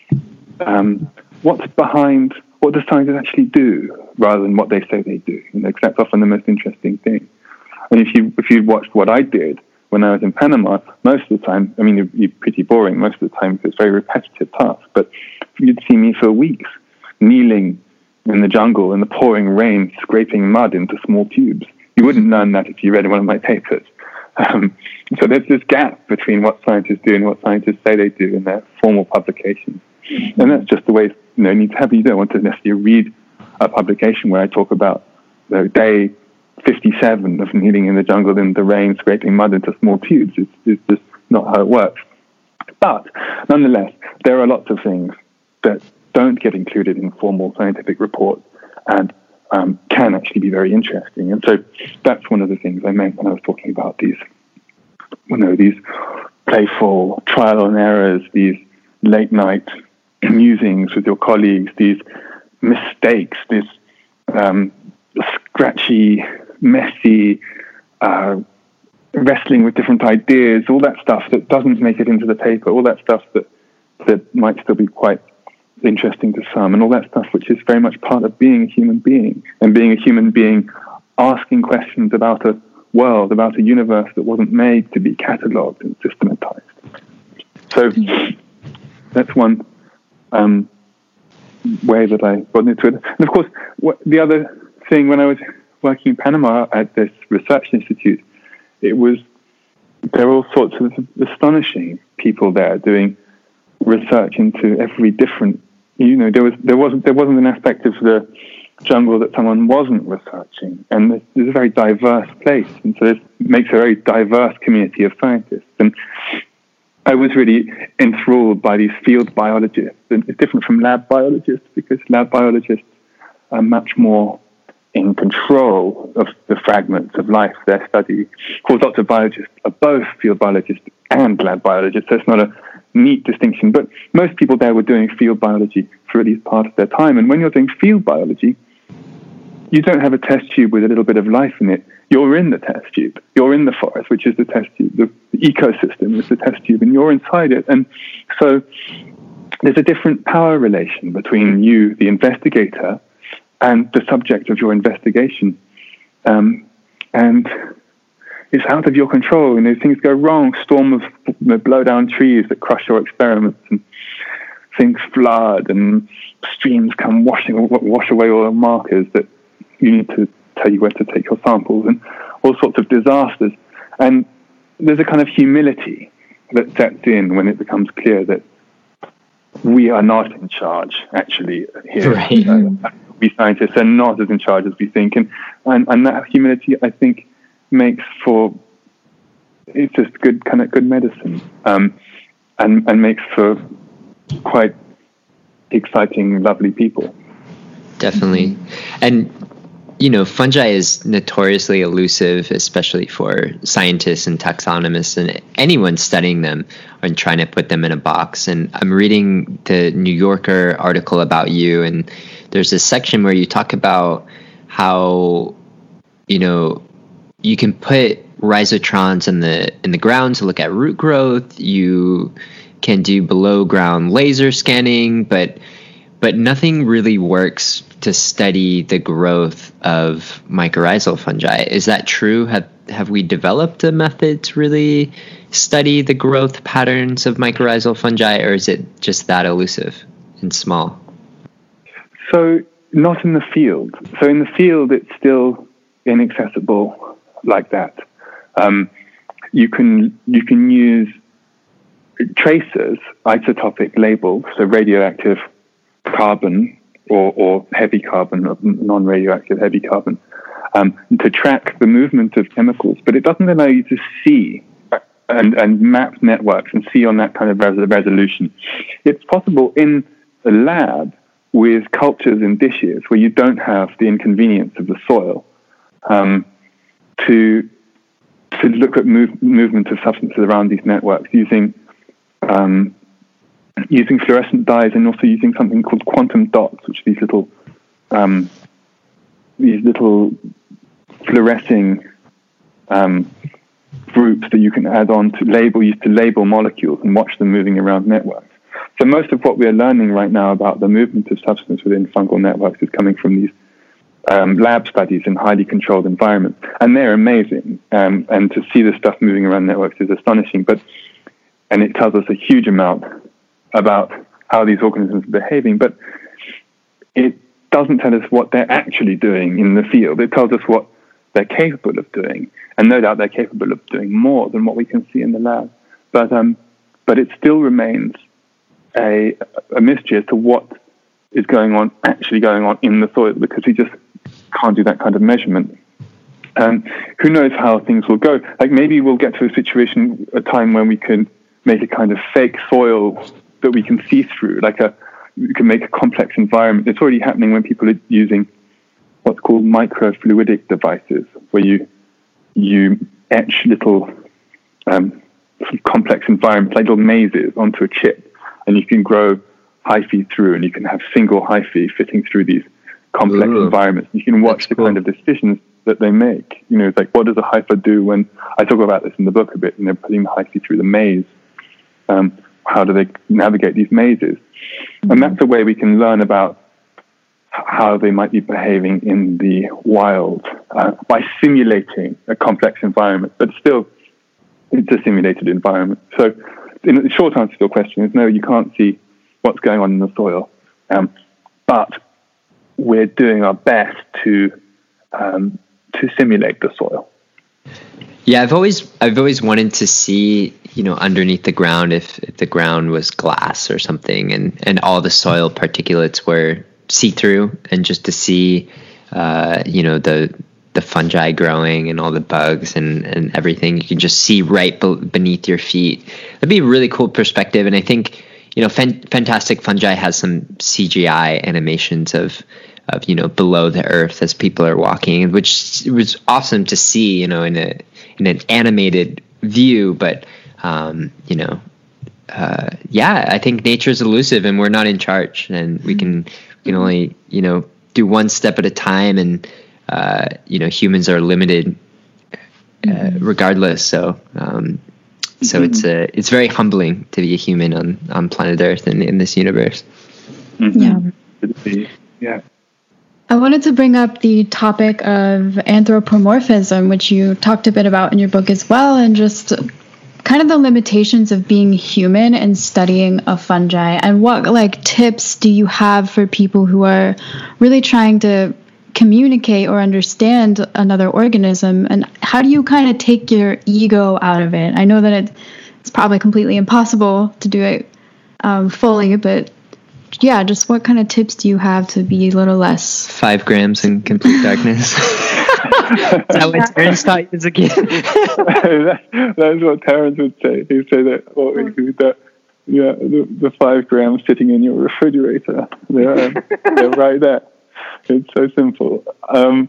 Speaker 3: um, what's behind, what do scientists actually do rather than what they say they do? You know, 'cause that's often the most interesting thing. And if you if you watched what I did when I was in Panama, most of the time, I mean, it'd be pretty boring most of the time because it's a very repetitive task, but you'd see me for weeks kneeling in the jungle in the pouring rain, scraping mud into small tubes. You wouldn't learn that if you read one of my papers. Um, so there's this gap between what scientists do and what scientists say they do in their formal publications. And that's just the way, you know, you need to have. You don't want to necessarily read a publication where I talk about, you know, day fifty-seven of kneeling in the jungle in the rain, scraping mud into small tubes. It's, it's just not how it works. But nonetheless, there are lots of things that don't get included in formal scientific reports and um, can actually be very interesting. And so that's one of the things I meant when I was talking about these, you know, these playful trial and errors, these late night musings with your colleagues, these mistakes, this um, scratchy, messy, uh, wrestling with different ideas, all that stuff that doesn't make it into the paper, all that stuff that that might still be quite interesting to some, and all that stuff which is very much part of being a human being, and being a human being asking questions about a world, about a universe that wasn't made to be catalogued and systematized. So that's one um, way that I got into it. And of course, what, the other thing, when I was working in Panama at this research institute, it was, there were all sorts of astonishing people there doing research into every different, you know, there was there wasn't there wasn't an aspect of the jungle that someone wasn't researching, and it's, it's a very diverse place, and so this makes a very diverse community of scientists. And I was really enthralled by these field biologists, and it's different from lab biologists because lab biologists are much more in control of the fragments of life they're studying. Of course, lots of biologists are both field biologists and lab biologists, so it's not a neat distinction, but most people there were doing field biology for at least part of their time. And when you're doing field biology, you don't have a test tube with a little bit of life in it. You're in the test tube. You're in the forest, which is the test tube. The, the ecosystem is the test tube, and you're inside it. And so there's a different power relation between you, the investigator, and the subject of your investigation. Um, and it's out of your control. You know, things go wrong. Storm of you know, blow down trees that crush your experiments, and things flood, and streams come washing wash away all the markers that you need to tell you where to take your samples, and all sorts of disasters. And there's a kind of humility that sets in when it becomes clear that we are not in charge, actually, here.
Speaker 1: Right.
Speaker 3: Uh, we scientists are not as in charge as we think. And, and, and that humility, I think, makes for, it's just good kind of good medicine, um, and, and makes for quite exciting, lovely people.
Speaker 1: Definitely. And, you know, fungi is notoriously elusive, especially for scientists and taxonomists and anyone studying them and trying to put them in a box. And I'm reading the New Yorker article about you, and there's a section where you talk about how, you know, you can put rhizotrons in the in the ground to look at root growth. You can do below ground laser scanning, but but nothing really works to study the growth of mycorrhizal fungi. Is that true? Have have we developed a method to really study the growth patterns of mycorrhizal fungi, or is it just that elusive and small?
Speaker 3: So not in the field. So in the field, it's still inaccessible like that. Um, you can you can use tracers, isotopic labels, so radioactive carbon or, or heavy carbon, or non-radioactive heavy carbon, um, to track the movement of chemicals, but it doesn't allow you to see and, and map networks and see on that kind of res- resolution. It's possible in the lab with cultures in dishes where you don't have the inconvenience of the soil um, to to look at move, movement of substances around these networks using um, using fluorescent dyes and also using something called quantum dots, which are these little um, these little fluorescing um, groups that you can add on to label, used to label molecules and watch them moving around networks. So most of what we are learning right now about the movement of substance within fungal networks is coming from these um, lab studies in highly controlled environments. And they're amazing. Um, and to see the stuff moving around networks is astonishing. But and it tells us a huge amount about how these organisms are behaving. But it doesn't tell us what they're actually doing in the field. It tells us what they're capable of doing. And no doubt they're capable of doing more than what we can see in the lab. But um, but it still remains a, a mystery as to what is going on, actually going on in the soil, because we just can't do that kind of measurement. Um, who knows how things will go? Like maybe we'll get to a situation, a time when we can make a kind of fake soil that we can see through, like a, we can make a complex environment. It's already happening when people are using what's called microfluidic devices, where you you etch little um, complex environments, like little mazes, onto a chip, and you can grow hyphae through, and you can have single hyphae fitting through these complex Ooh. environments. You can watch That's the cool. kind of decisions that they make. You know, it's like, what does a hypha do when, I talk about this in the book a bit, and they're putting the hyphae through the maze. Um, how do they navigate these mazes? Mm-hmm. And that's a way we can learn about how they might be behaving in the wild uh, by simulating a complex environment. But still, it's a simulated environment. So in the short answer to your question is no, you can't see what's going on in the soil. Um, but we're doing our best to um, to simulate the soil.
Speaker 1: Yeah, I've always I've always wanted to see, you know, underneath the ground, if, if the ground was glass or something, and, and all the soil particulates were see-through, and just to see, uh, you know, the the fungi growing and all the bugs and, and everything. You can just see right be- beneath your feet. That'd be a really cool perspective. And I think, you know, Fan- Fantastic Fungi has some C G I animations of, of, you know, below the earth as people are walking, which was awesome to see, you know, in a in an animated view. But, um, you know, uh, yeah, I think nature's elusive and we're not in charge, and we can, we can only, you know, do one step at a time, and, uh, you know, humans are limited uh, regardless. So, um, so mm-hmm. it's a, it's very humbling to be a human on, on planet Earth and in this universe.
Speaker 2: Mm-hmm.
Speaker 3: Yeah. Yeah.
Speaker 2: I wanted to bring up the topic of anthropomorphism, which you talked a bit about in your book as well, and just kind of the limitations of being human and studying a fungi. And what like tips do you have for people who are really trying to communicate or understand another organism, and how do you kind of take your ego out of it? I know that it, it's probably completely impossible to do it um, fully, but yeah, just what kind of tips do you have to be a little less...
Speaker 1: Five grams in complete darkness. Is that what Terrence taught you as a kid?
Speaker 3: that, that's what Terrence would say. He'd say that, well, that yeah, the, the five grams sitting in your refrigerator, they're, they're right there. It's so simple. Um,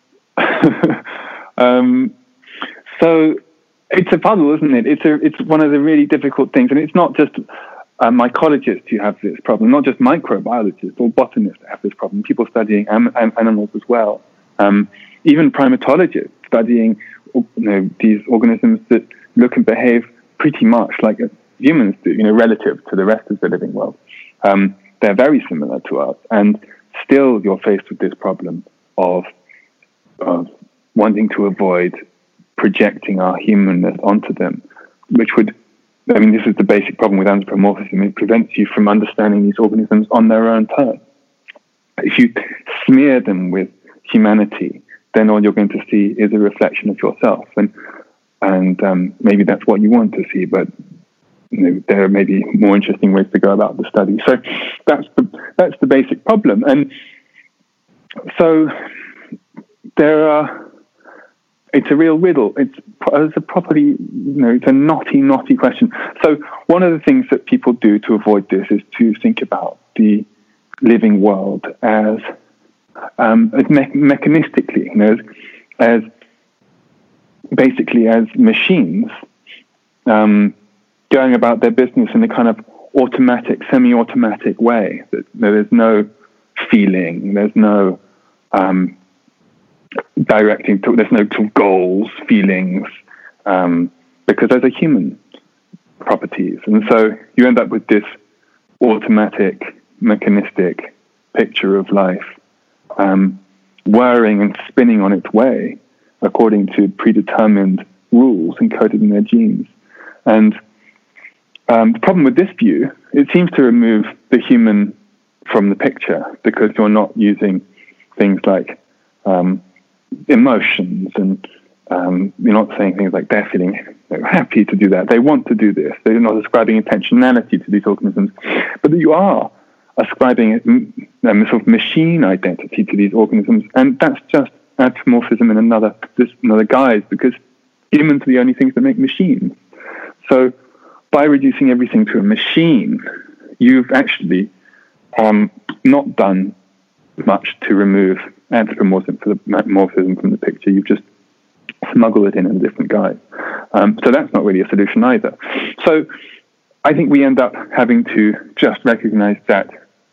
Speaker 3: um, so it's a puzzle, isn't it? It's a, it's one of the really difficult things, and it's not just uh, mycologists who have this problem, not just microbiologists or botanists that have this problem. People studying am- am- animals as well. Um, even primatologists studying, you know, these organisms that look and behave pretty much like a, humans do, you know, relative to the rest of the living world. Um, they're very similar to us, and still you're faced with this problem of, of wanting to avoid projecting our humanness onto them, which would, I mean, this is the basic problem with anthropomorphism. It prevents you from understanding these organisms on their own terms. If you smear them with humanity, then all you're going to see is a reflection of yourself. And and um, maybe that's what you want to see, but you know, there may be more interesting ways to go about the study. So that's the, that's the basic problem. And so there are, it's a real riddle. It's, it's a properly, you know, it's a knotty, knotty question. So one of the things that people do to avoid this is to think about the living world as, um, as me- mechanistically, you know, as, as basically as machines um, going about their business in a kind of automatic, semi-automatic way. That there's no feeling, there's no um, directing, to, there's no to goals, feelings, um, because those are human properties. And so you end up with this automatic, mechanistic picture of life um, whirring and spinning on its way according to predetermined rules encoded in their genes. And um, the problem with this view, it seems to remove the human from the picture, because you're not using things like um, emotions, and um, you're not saying things like they're feeling happy to do that, they want to do this, they're not ascribing intentionality to these organisms, but that you are ascribing a, a sort of machine identity to these organisms, and that's just anthropomorphism in another this another guise, because humans are the only things that make machines. So by reducing everything to a machine, you've actually um, not done much to remove anthropomorphism from the picture. You've just smuggled it in in a different guise. Um, so that's not really a solution either. So I think we end up having to just recognize that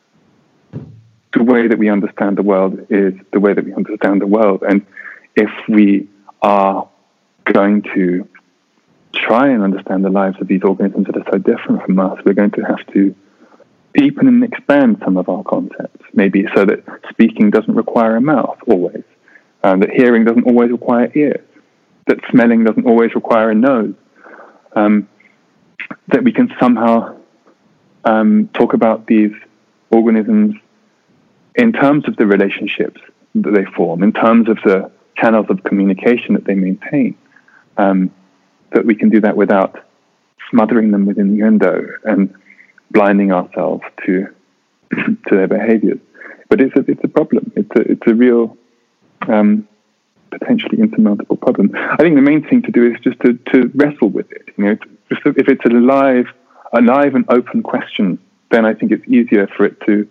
Speaker 3: the way that we understand the world is the way that we understand the world. And if we are going to try and understand the lives of these organisms that are so different from us, we're going to have to deepen and expand some of our concepts, maybe so that speaking doesn't require a mouth always, um, that hearing doesn't always require ears, that smelling doesn't always require a nose, um, that we can somehow um, talk about these organisms in terms of the relationships that they form, in terms of the channels of communication that they maintain, um, that we can do that without smothering them with innuendo and blinding ourselves to to their behaviors. But it's a, it's a problem. It's a, it's a real, um, potentially insurmountable problem. I think the main thing to do is just to, to wrestle with it. You know, just if it's a live, a live and open question, then I think it's easier for it to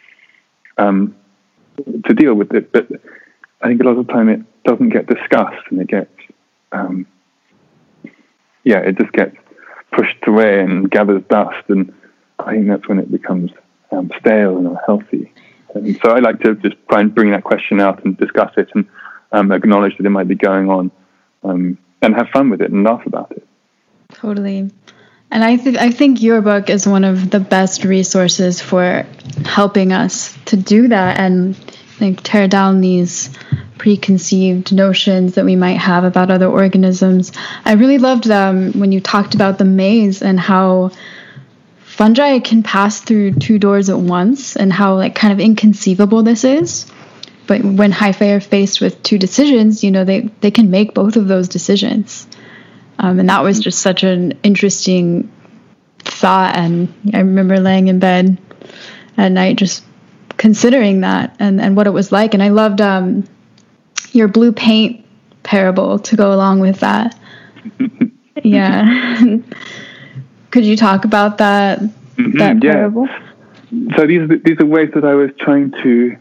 Speaker 3: um, to deal with it. But I think a lot of the time it doesn't get discussed, and it gets, um, yeah, it just gets pushed away and gathers dust, and I think that's when it becomes um, stale and unhealthy. And so I like to just try and bring that question out and discuss it, and um, acknowledge that it might be going on, um, and have fun with it and laugh about it.
Speaker 2: Totally. And I think I think your book is one of the best resources for helping us to do that and like tear down these preconceived notions that we might have about other organisms. I really loved um, when you talked about the maze and how fungi can pass through two doors at once, and how like kind of inconceivable this is. But when hyphae are faced with two decisions, you know, they, they can make both of those decisions. Um, and that was just such an interesting thought. And I remember laying in bed at night just considering that and, and what it was like. And I loved um, your blue paint parable to go along with that. Yeah. Could you talk about that, mm-hmm, that parable?
Speaker 3: Yeah. So these are, these are ways that I was trying to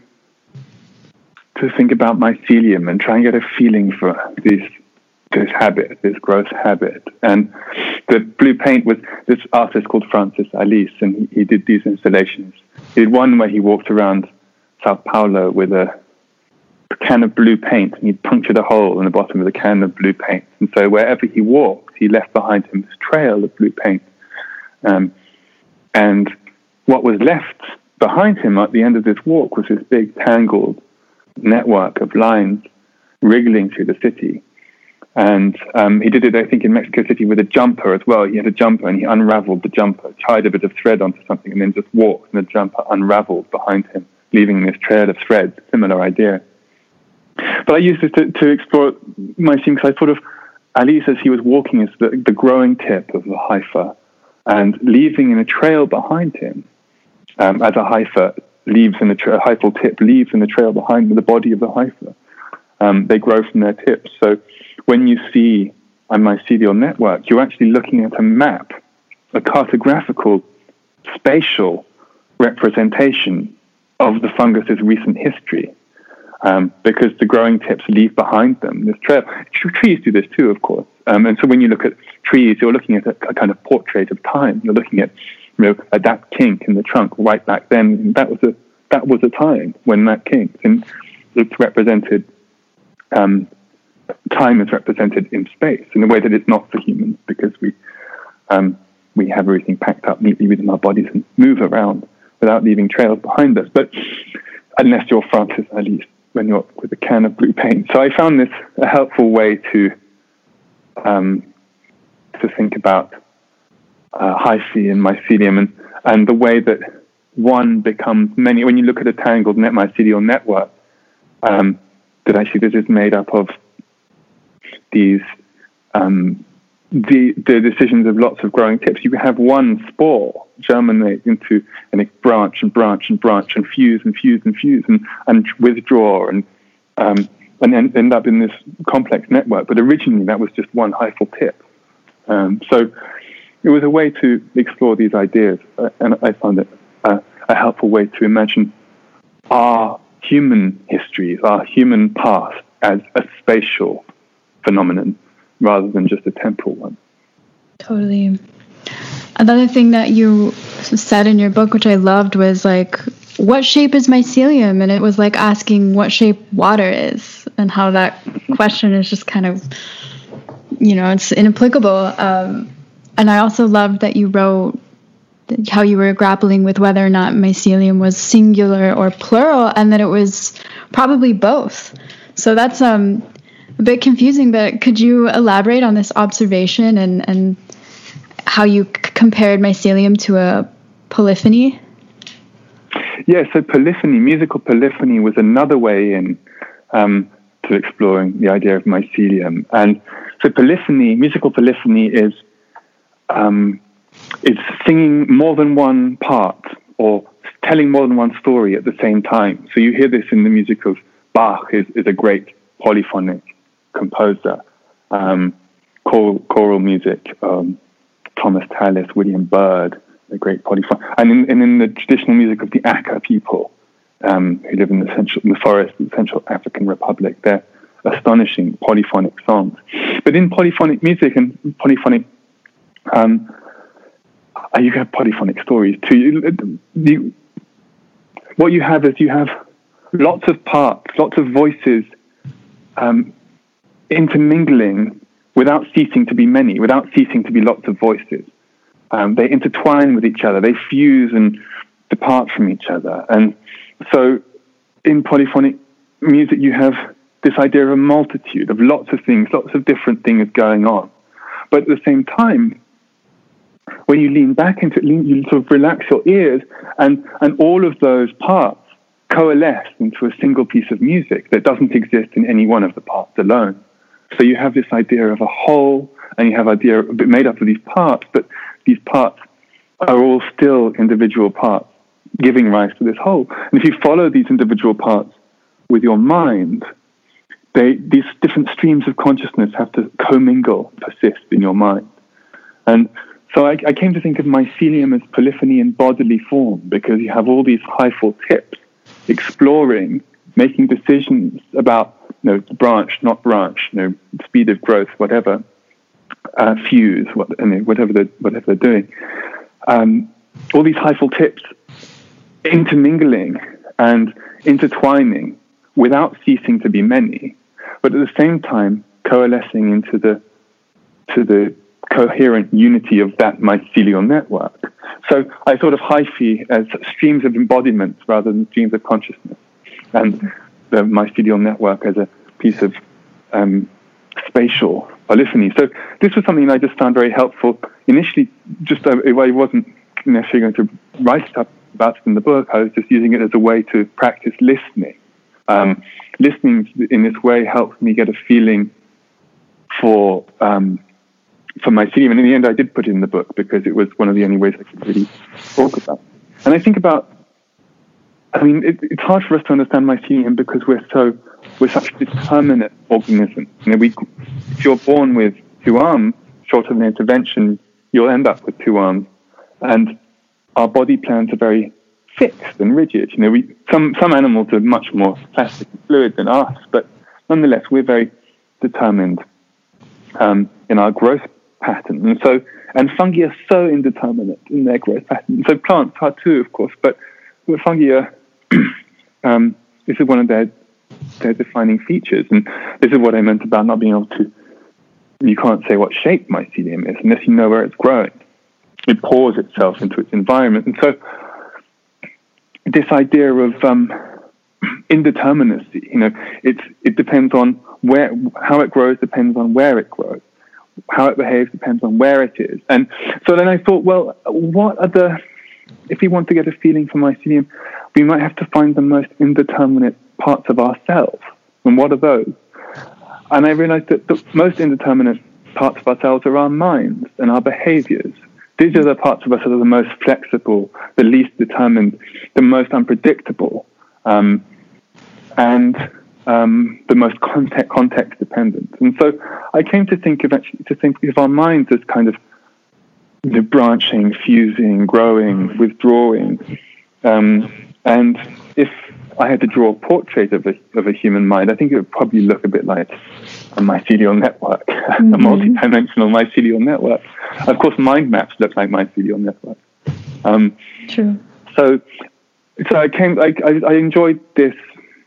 Speaker 3: to think about mycelium and try and get a feeling for these this habit, this growth habit. And the blue paint was this artist called Francis Alice, and he, he did these installations. He did one where he walked around Sao Paulo with a, a can of blue paint, and he punctured a hole in the bottom of the can of blue paint. And so wherever he walked, he left behind him this trail of blue paint. Um, and what was left behind him at the end of this walk was this big tangled network of lines wriggling through the city. And um, he did it, I think, in Mexico City with a jumper as well. He had a jumper and he unraveled the jumper, tied a bit of thread onto something, and then just walked, and the jumper unraveled behind him, leaving this trail of thread. Similar idea. But I used this to, to explore mycelium because I thought of Ali as he was walking as the, the growing tip of the hypha and leaving in a trail behind him, um, as a hypha leaves in the tra- hyphal tip leaves in the trail behind the body of the hypha. Um, they grow from their tips. So when you see a mycelial network, you're actually looking at a map, a cartographical, spatial representation of the fungus's recent history, um, because the growing tips leave behind them this trail. Trees do this too, of course. Um, and so when you look at trees, you're looking at a, a kind of portrait of time. You're looking at, you know, at that kink in the trunk right back then. And that was a that was a time when that kinked, and it's represented. Um, time is represented in space in a way that it's not for humans, because we um, we have everything packed up neatly within our bodies and move around without leaving trails behind us. But unless you're Francis Alice, when you're with a can of blue paint. So I found this a helpful way to um, to think about uh, hyphae and mycelium, and, and the way that one becomes many. When you look at a tangled net mycelial network, um, that actually this is made up of these um, the the decisions of lots of growing tips. You can have one spore germinate into and branch and branch and branch and fuse and fuse and fuse and, and withdraw and um, and then end up in this complex network. But originally that was just one hyphal tip. Um, so it was a way to explore these ideas, uh, and I found it uh, a helpful way to imagine our human histories, our human past, as a spatial phenomenon rather than just a temporal one.
Speaker 2: Totally. Another thing that you said in your book, which I loved, was like, what shape is mycelium? And it was like asking what shape water is, and how that question is just kind of, you know, it's inapplicable. Um, and I also loved that you wrote how you were grappling with whether or not mycelium was singular or plural, and that it was probably both. So that's um, a bit confusing, but could you elaborate on this observation and, and how you c- compared mycelium to a polyphony?
Speaker 3: Yeah, so polyphony, musical polyphony, was another way in um, to exploring the idea of mycelium. And so polyphony, musical polyphony is um, is singing more than one part or telling more than one story at the same time. So you hear this in the music of Bach, is, is a great polyphonic composer. Um, choral, choral music, um, Thomas Tallis, William Byrd, a great polyphonic. And in, and in the traditional music of the Aka people, um, who live in the, central, in the forest of the Central African Republic, they're astonishing polyphonic songs. But in polyphonic music and polyphonic um, you have polyphonic stories too. You, you, what you have is you have lots of parts, lots of voices um, intermingling without ceasing to be many, without ceasing to be lots of voices. Um, they intertwine with each other. They fuse and depart from each other. And so in polyphonic music, you have this idea of a multitude of lots of things, lots of different things going on. But at the same time, when you lean back into it, you sort of relax your ears, and, and all of those parts coalesce into a single piece of music that doesn't exist in any one of the parts alone. So you have this idea of a whole, and you have idea made up of these parts, but these parts are all still individual parts, giving rise to this whole. And if you follow these individual parts with your mind, they, these different streams of consciousness have to commingle, persist in your mind. And so I, I came to think of mycelium as polyphony in bodily form, because you have all these hyphal tips exploring, making decisions about, you know, branch, not branch, you know, speed of growth, whatever, uh, fuse, what, I mean, whatever they're, whatever they're doing. Um, all these hyphal tips intermingling and intertwining without ceasing to be many, but at the same time coalescing into the to the coherent unity of that mycelial network. So I thought of hyphae as streams of embodiments rather than streams of consciousness, and the mycelial network as a piece of um, spatial polyphony. So this was something I just found very helpful. Initially, just uh, I wasn't necessarily going to write stuff about it in the book. I was just using it as a way to practice listening. Um, listening in this way helps me get a feeling for um, for mycelium. And in the end, I did put it in the book because it was one of the only ways I could really talk about it. And I think about, I mean, it, it's hard for us to understand mycelium because we're so, we're such determinate organisms. You know, we, if you're born with two arms, short of an intervention, you'll end up with two arms. And our body plans are very fixed and rigid. You know, we, some, some animals are much more plastic and fluid than us, but nonetheless, we're very determined um, in our growth pattern. And so, and fungi are so indeterminate in their growth pattern. So plants are too, of course, but, but fungi are, um, this is one of their, their defining features. And this is what I meant about not being able to, you can't say what shape mycelium is unless you know where it's growing. It pours itself into its environment. And so this idea of um, indeterminacy, you know, it's, it depends on where, how it grows depends on where it grows. How it behaves depends on where it is. And so then I thought, well, what are the, if we want to get a feeling for mycelium, we might have to find the most indeterminate parts of ourselves. And what are those? And I realized that the most indeterminate parts of ourselves are our minds and our behaviors. These are the parts of us that are the most flexible, the least determined, the most unpredictable, um, and um, the most context, context dependent. And so I came to think of actually to think of our minds as kind of you know, branching, fusing, growing, withdrawing. Um, and if I had to draw a portrait of a of a human mind, I think it would probably look a bit like a mycelial network, mm-hmm. a multi-dimensional mycelial network. Of course, mind maps look like mycelial networks. Um,
Speaker 2: True.
Speaker 3: So, so I came. I, I, I enjoyed this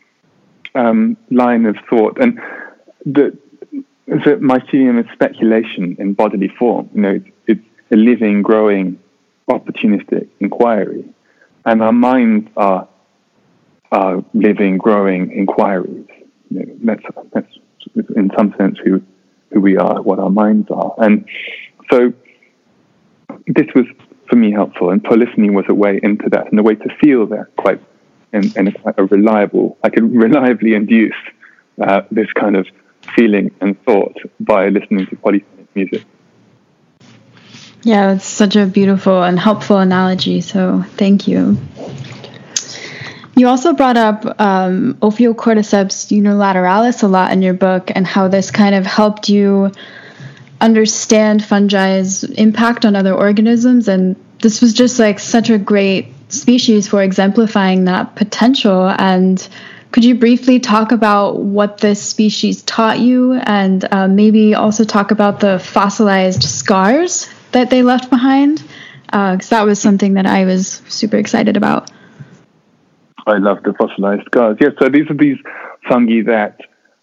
Speaker 3: um, line of thought, and the that mycelium is speculation in bodily form. You know, it's, it's a living, growing, opportunistic inquiry, and our minds are are living, growing inquiries. You know, that's that's in some sense who who we are, what our minds are, and so this was for me helpful, and polyphony was a way into that, and a way to feel that quite in, in a quite a reliable. I could reliably induce uh, this kind of feeling and thought by listening to polyphonic music.
Speaker 2: Yeah, it's such a beautiful and helpful analogy. So thank you. You also brought up um, Ophiocordyceps unilateralis a lot in your book, and how this kind of helped you understand fungi's impact on other organisms. And this was just like such a great species for exemplifying that potential. And could you briefly talk about what this species taught you, and uh, maybe also talk about the fossilized scars that they left behind? Because uh, that was something that I was super excited about.
Speaker 3: I love the fossilized scars. Yes, so these are these fungi that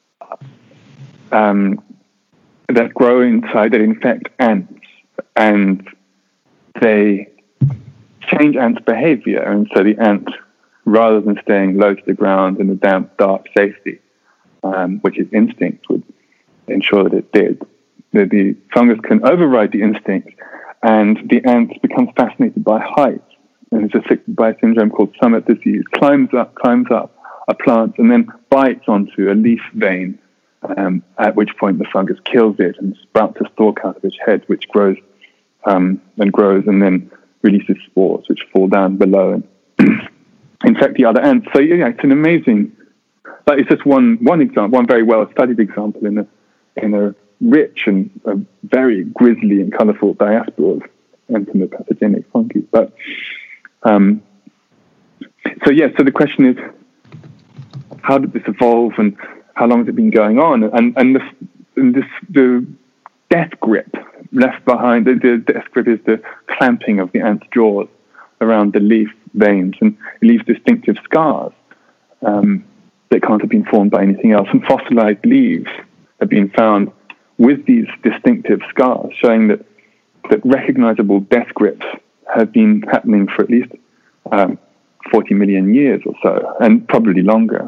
Speaker 3: um, that grow inside, that infect ants, and they change ants' behavior. And so the ant, rather than staying low to the ground in a damp, dark safety, um, which is instinct would ensure that it did, the, the fungus can override the instinct, and the ant becomes fascinated by height, and is afflicted by a syndrome called summit disease, climbs up, climbs up a plant, and then bites onto a leaf vein, um, at which point the fungus kills it and sprouts a stalk out of its head, which grows um, and grows and then releases spores, which fall down below and infect the other ants. So yeah, it's an amazing, but it's just one one example, one very well-studied example in a in a rich and a very grisly and colourful diaspora of entomopathogenic fungi. But um, so yeah, so the question is, how did this evolve, and how long has it been going on? And and, the, and this the death grip left behind. The, the death grip is the clamping of the ant's jaws around the leaf veins, and it leaves distinctive scars um, that can't have been formed by anything else. And fossilized leaves have been found with these distinctive scars, showing that that recognizable death grips have been happening for at least um, forty million years or so, and probably longer.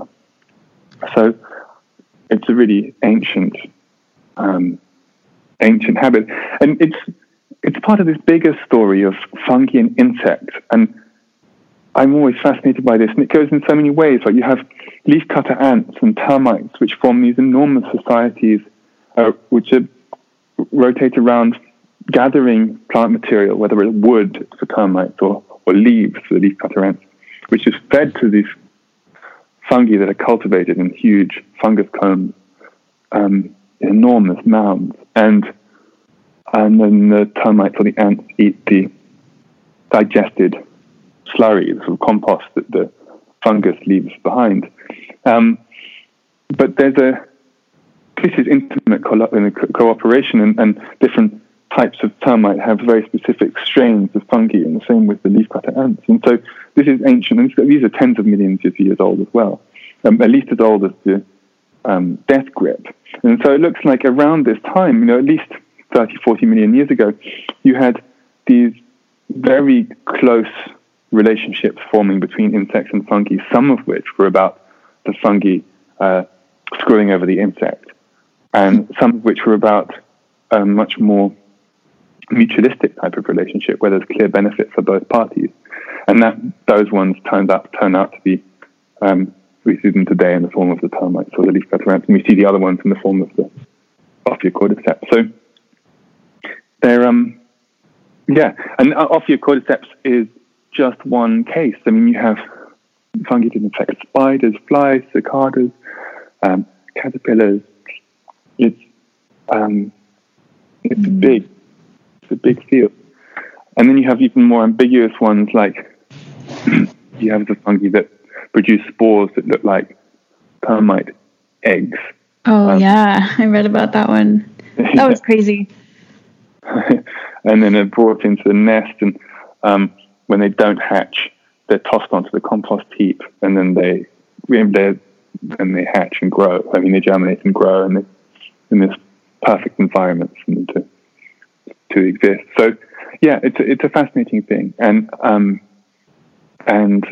Speaker 3: So it's a really ancient, um, ancient habit, and it's it's part of this bigger story of fungi and insects. And I'm always fascinated by this, and it goes in so many ways. Like you have leafcutter ants and termites, which form these enormous societies, uh, which are rotate around gathering plant material, whether it's wood for termites or, or leaves for the leafcutter ants, which is fed to these fungi that are cultivated in huge fungus combs, um, enormous mounds. And, and then the termites or the ants eat the digested slurry, the sort of compost that the fungus leaves behind. Um, but there's a, this is intimate co- cooperation, and, and different types of termite have very specific strains of fungi, and the same with the leafcutter ants. And so this is ancient, and these are tens of millions of years old as well, um, at least as old as the um, death grip. And so it looks like around this time, you know, at least thirty, forty million years ago, you had these very close relationships forming between insects and fungi, some of which were about the fungi uh, screwing over the insect, and some of which were about a much more mutualistic type of relationship where there's clear benefit for both parties. And that those ones turned out, turn out to be, um, we see them today in the form of the termites or the leafcutter ants, and we see the other ones in the form of the Ophiocordyceps. So they're, um, yeah, and Ophiocordyceps is just one case. I mean, you have fungi that infect spiders, flies, cicadas, um, caterpillars. It's um, it's mm. big. It's a big field. And then you have even more ambiguous ones, like you have the fungi that produce spores that look like termite eggs.
Speaker 2: Oh, um, yeah. I read about that one. That yeah. was crazy.
Speaker 3: And then they're brought into the nest, and um, when they don't hatch, they're tossed onto the compost heap, and then they they and they hatch and grow. I mean, they germinate and grow in this, in this perfect environment for them to to exist. So, yeah, it's a, it's a fascinating thing, and um, and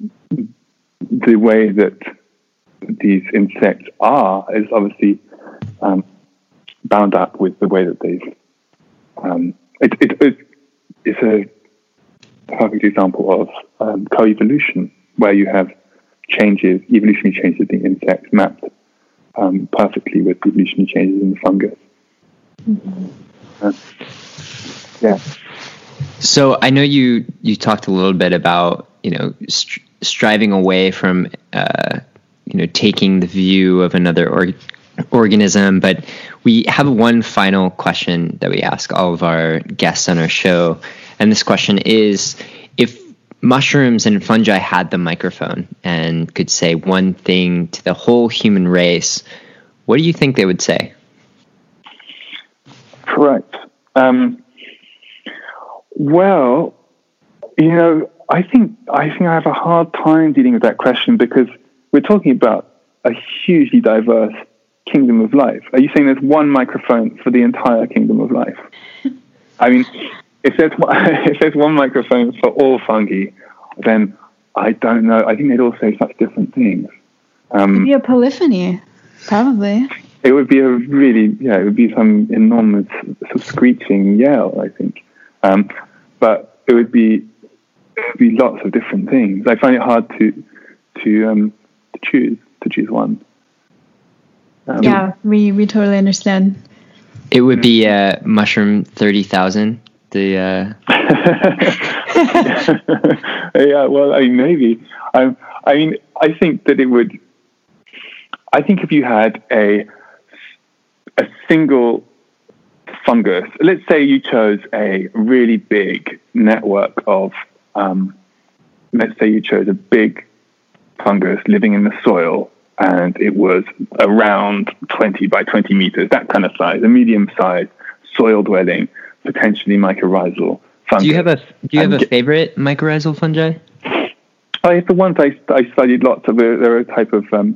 Speaker 3: the way that these insects are is obviously um, bound up with the way that they've. Um, it, it, it, it's a perfect example of um, co-evolution, where you have changes, evolutionary changes in the insects mapped um, perfectly with evolutionary changes in the fungus. Mm-hmm. Uh, yeah.
Speaker 1: So I know you you talked a little bit about you know st- striving away from uh, you know taking the view of another org- organism, but we have one final question that we ask all of our guests on our show, and this question is: if mushrooms and fungi had the microphone and could say one thing to the whole human race, what do you think they would say?
Speaker 3: Correct. Um, well, you know, I think I think I have a hard time dealing with that question, because we're talking about a hugely diverse kingdom of life. Are you saying there's one microphone for the entire kingdom of life? I mean, if there's if there's one microphone for all fungi, then I don't know. I think they'd all say such different things. Um,
Speaker 2: It'd be a polyphony, probably.
Speaker 3: It would be a really, yeah, it would be some enormous sort of screeching yell, I think. Um, but it would be it would be lots of different things. I find it hard to to um, to choose to choose one. Um,
Speaker 2: yeah, we, we totally understand.
Speaker 1: It would be uh, mushroom thirty thousand. The uh...
Speaker 3: yeah, well, I mean, maybe. I, I mean, I think that it would. I think if you had a a single fungus, let's say you chose a really big network of, um, let's say you chose a big fungus living in the soil, and it was around twenty by twenty meters, that kind of size, a medium-sized soil dwelling, potentially mycorrhizal fungus.
Speaker 1: Do you have a Do you have and a favorite mycorrhizal fungi?
Speaker 3: Oh, it's the ones I, I studied lots of. They're a type of um,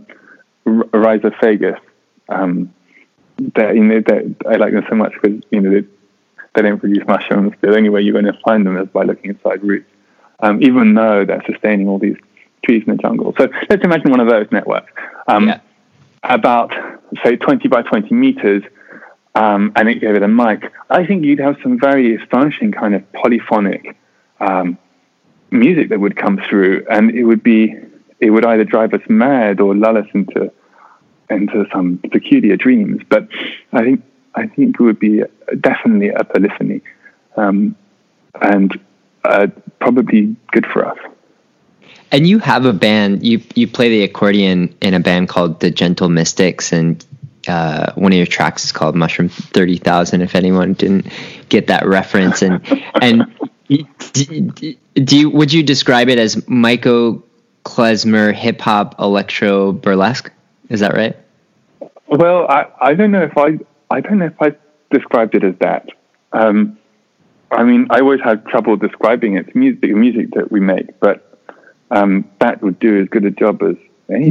Speaker 3: rhizophagus. Um, that you know, that I like them so much because you know they don't produce mushrooms. The only way you're going to find them is by looking inside roots, um, even though they're sustaining all these trees in the jungle. So let's imagine one of those networks, um, yeah. about, say, twenty by twenty meters, um, and it gave it a mic. I think you'd have some very astonishing kind of polyphonic um, music that would come through, and it would be, it would either drive us mad or lull us into into some peculiar dreams. But I think I think it would be definitely a polyphony, um, and uh, probably good for us.
Speaker 1: And you have a band. You you play the accordion in a band called the Gentle Mystics, and uh, one of your tracks is called Mushroom thirty thousand. If anyone didn't get that reference, and and do you would you describe it as Michael klezmer hip hop electro burlesque? Is that right?
Speaker 3: Well, I, I don't know if I I don't know if I described it as that. Um, I mean, I always have trouble describing it. Music, the music that we make, but um, that would do as good a job as any.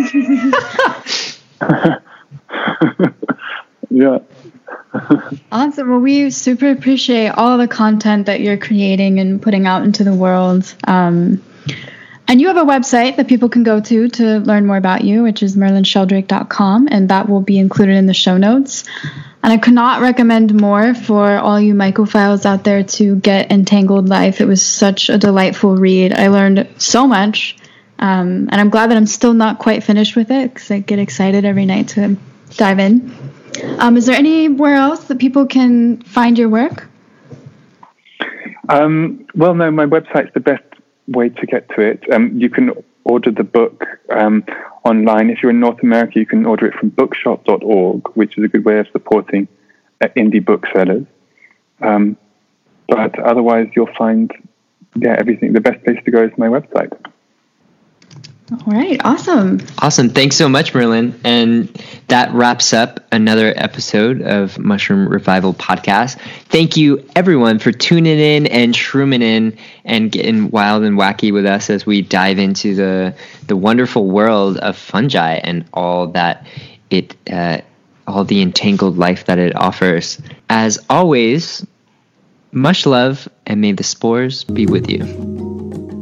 Speaker 3: Yeah.
Speaker 2: Awesome. Well, we super appreciate all the content that you're creating and putting out into the world. Um, And you have a website that people can go to to learn more about you, which is merlin sheldrake dot com, and that will be included in the show notes. And I could not recommend more for all you mycophiles out there to get Entangled Life. It was such a delightful read. I learned so much, um, and I'm glad that I'm still not quite finished with it because I get excited every night to dive in. Um, is there anywhere else that people can find your work?
Speaker 3: Um, well, no, my website's the best way to get to it. Um, you can order the book um, online. If you're in North America, you can order it from bookshop dot org, which is a good way of supporting uh, indie booksellers. Um, but otherwise, you'll find yeah everything. The best place to go is my website.
Speaker 2: All right, awesome.
Speaker 1: Awesome. Thanks so much, Merlin. And that wraps up another episode of Mushroom Revival Podcast. Thank you, everyone, for tuning in and shrooming in and getting wild and wacky with us as we dive into the the wonderful world of fungi and all that it, uh, all the entangled life that it offers. As always, much love, and may the spores be with you.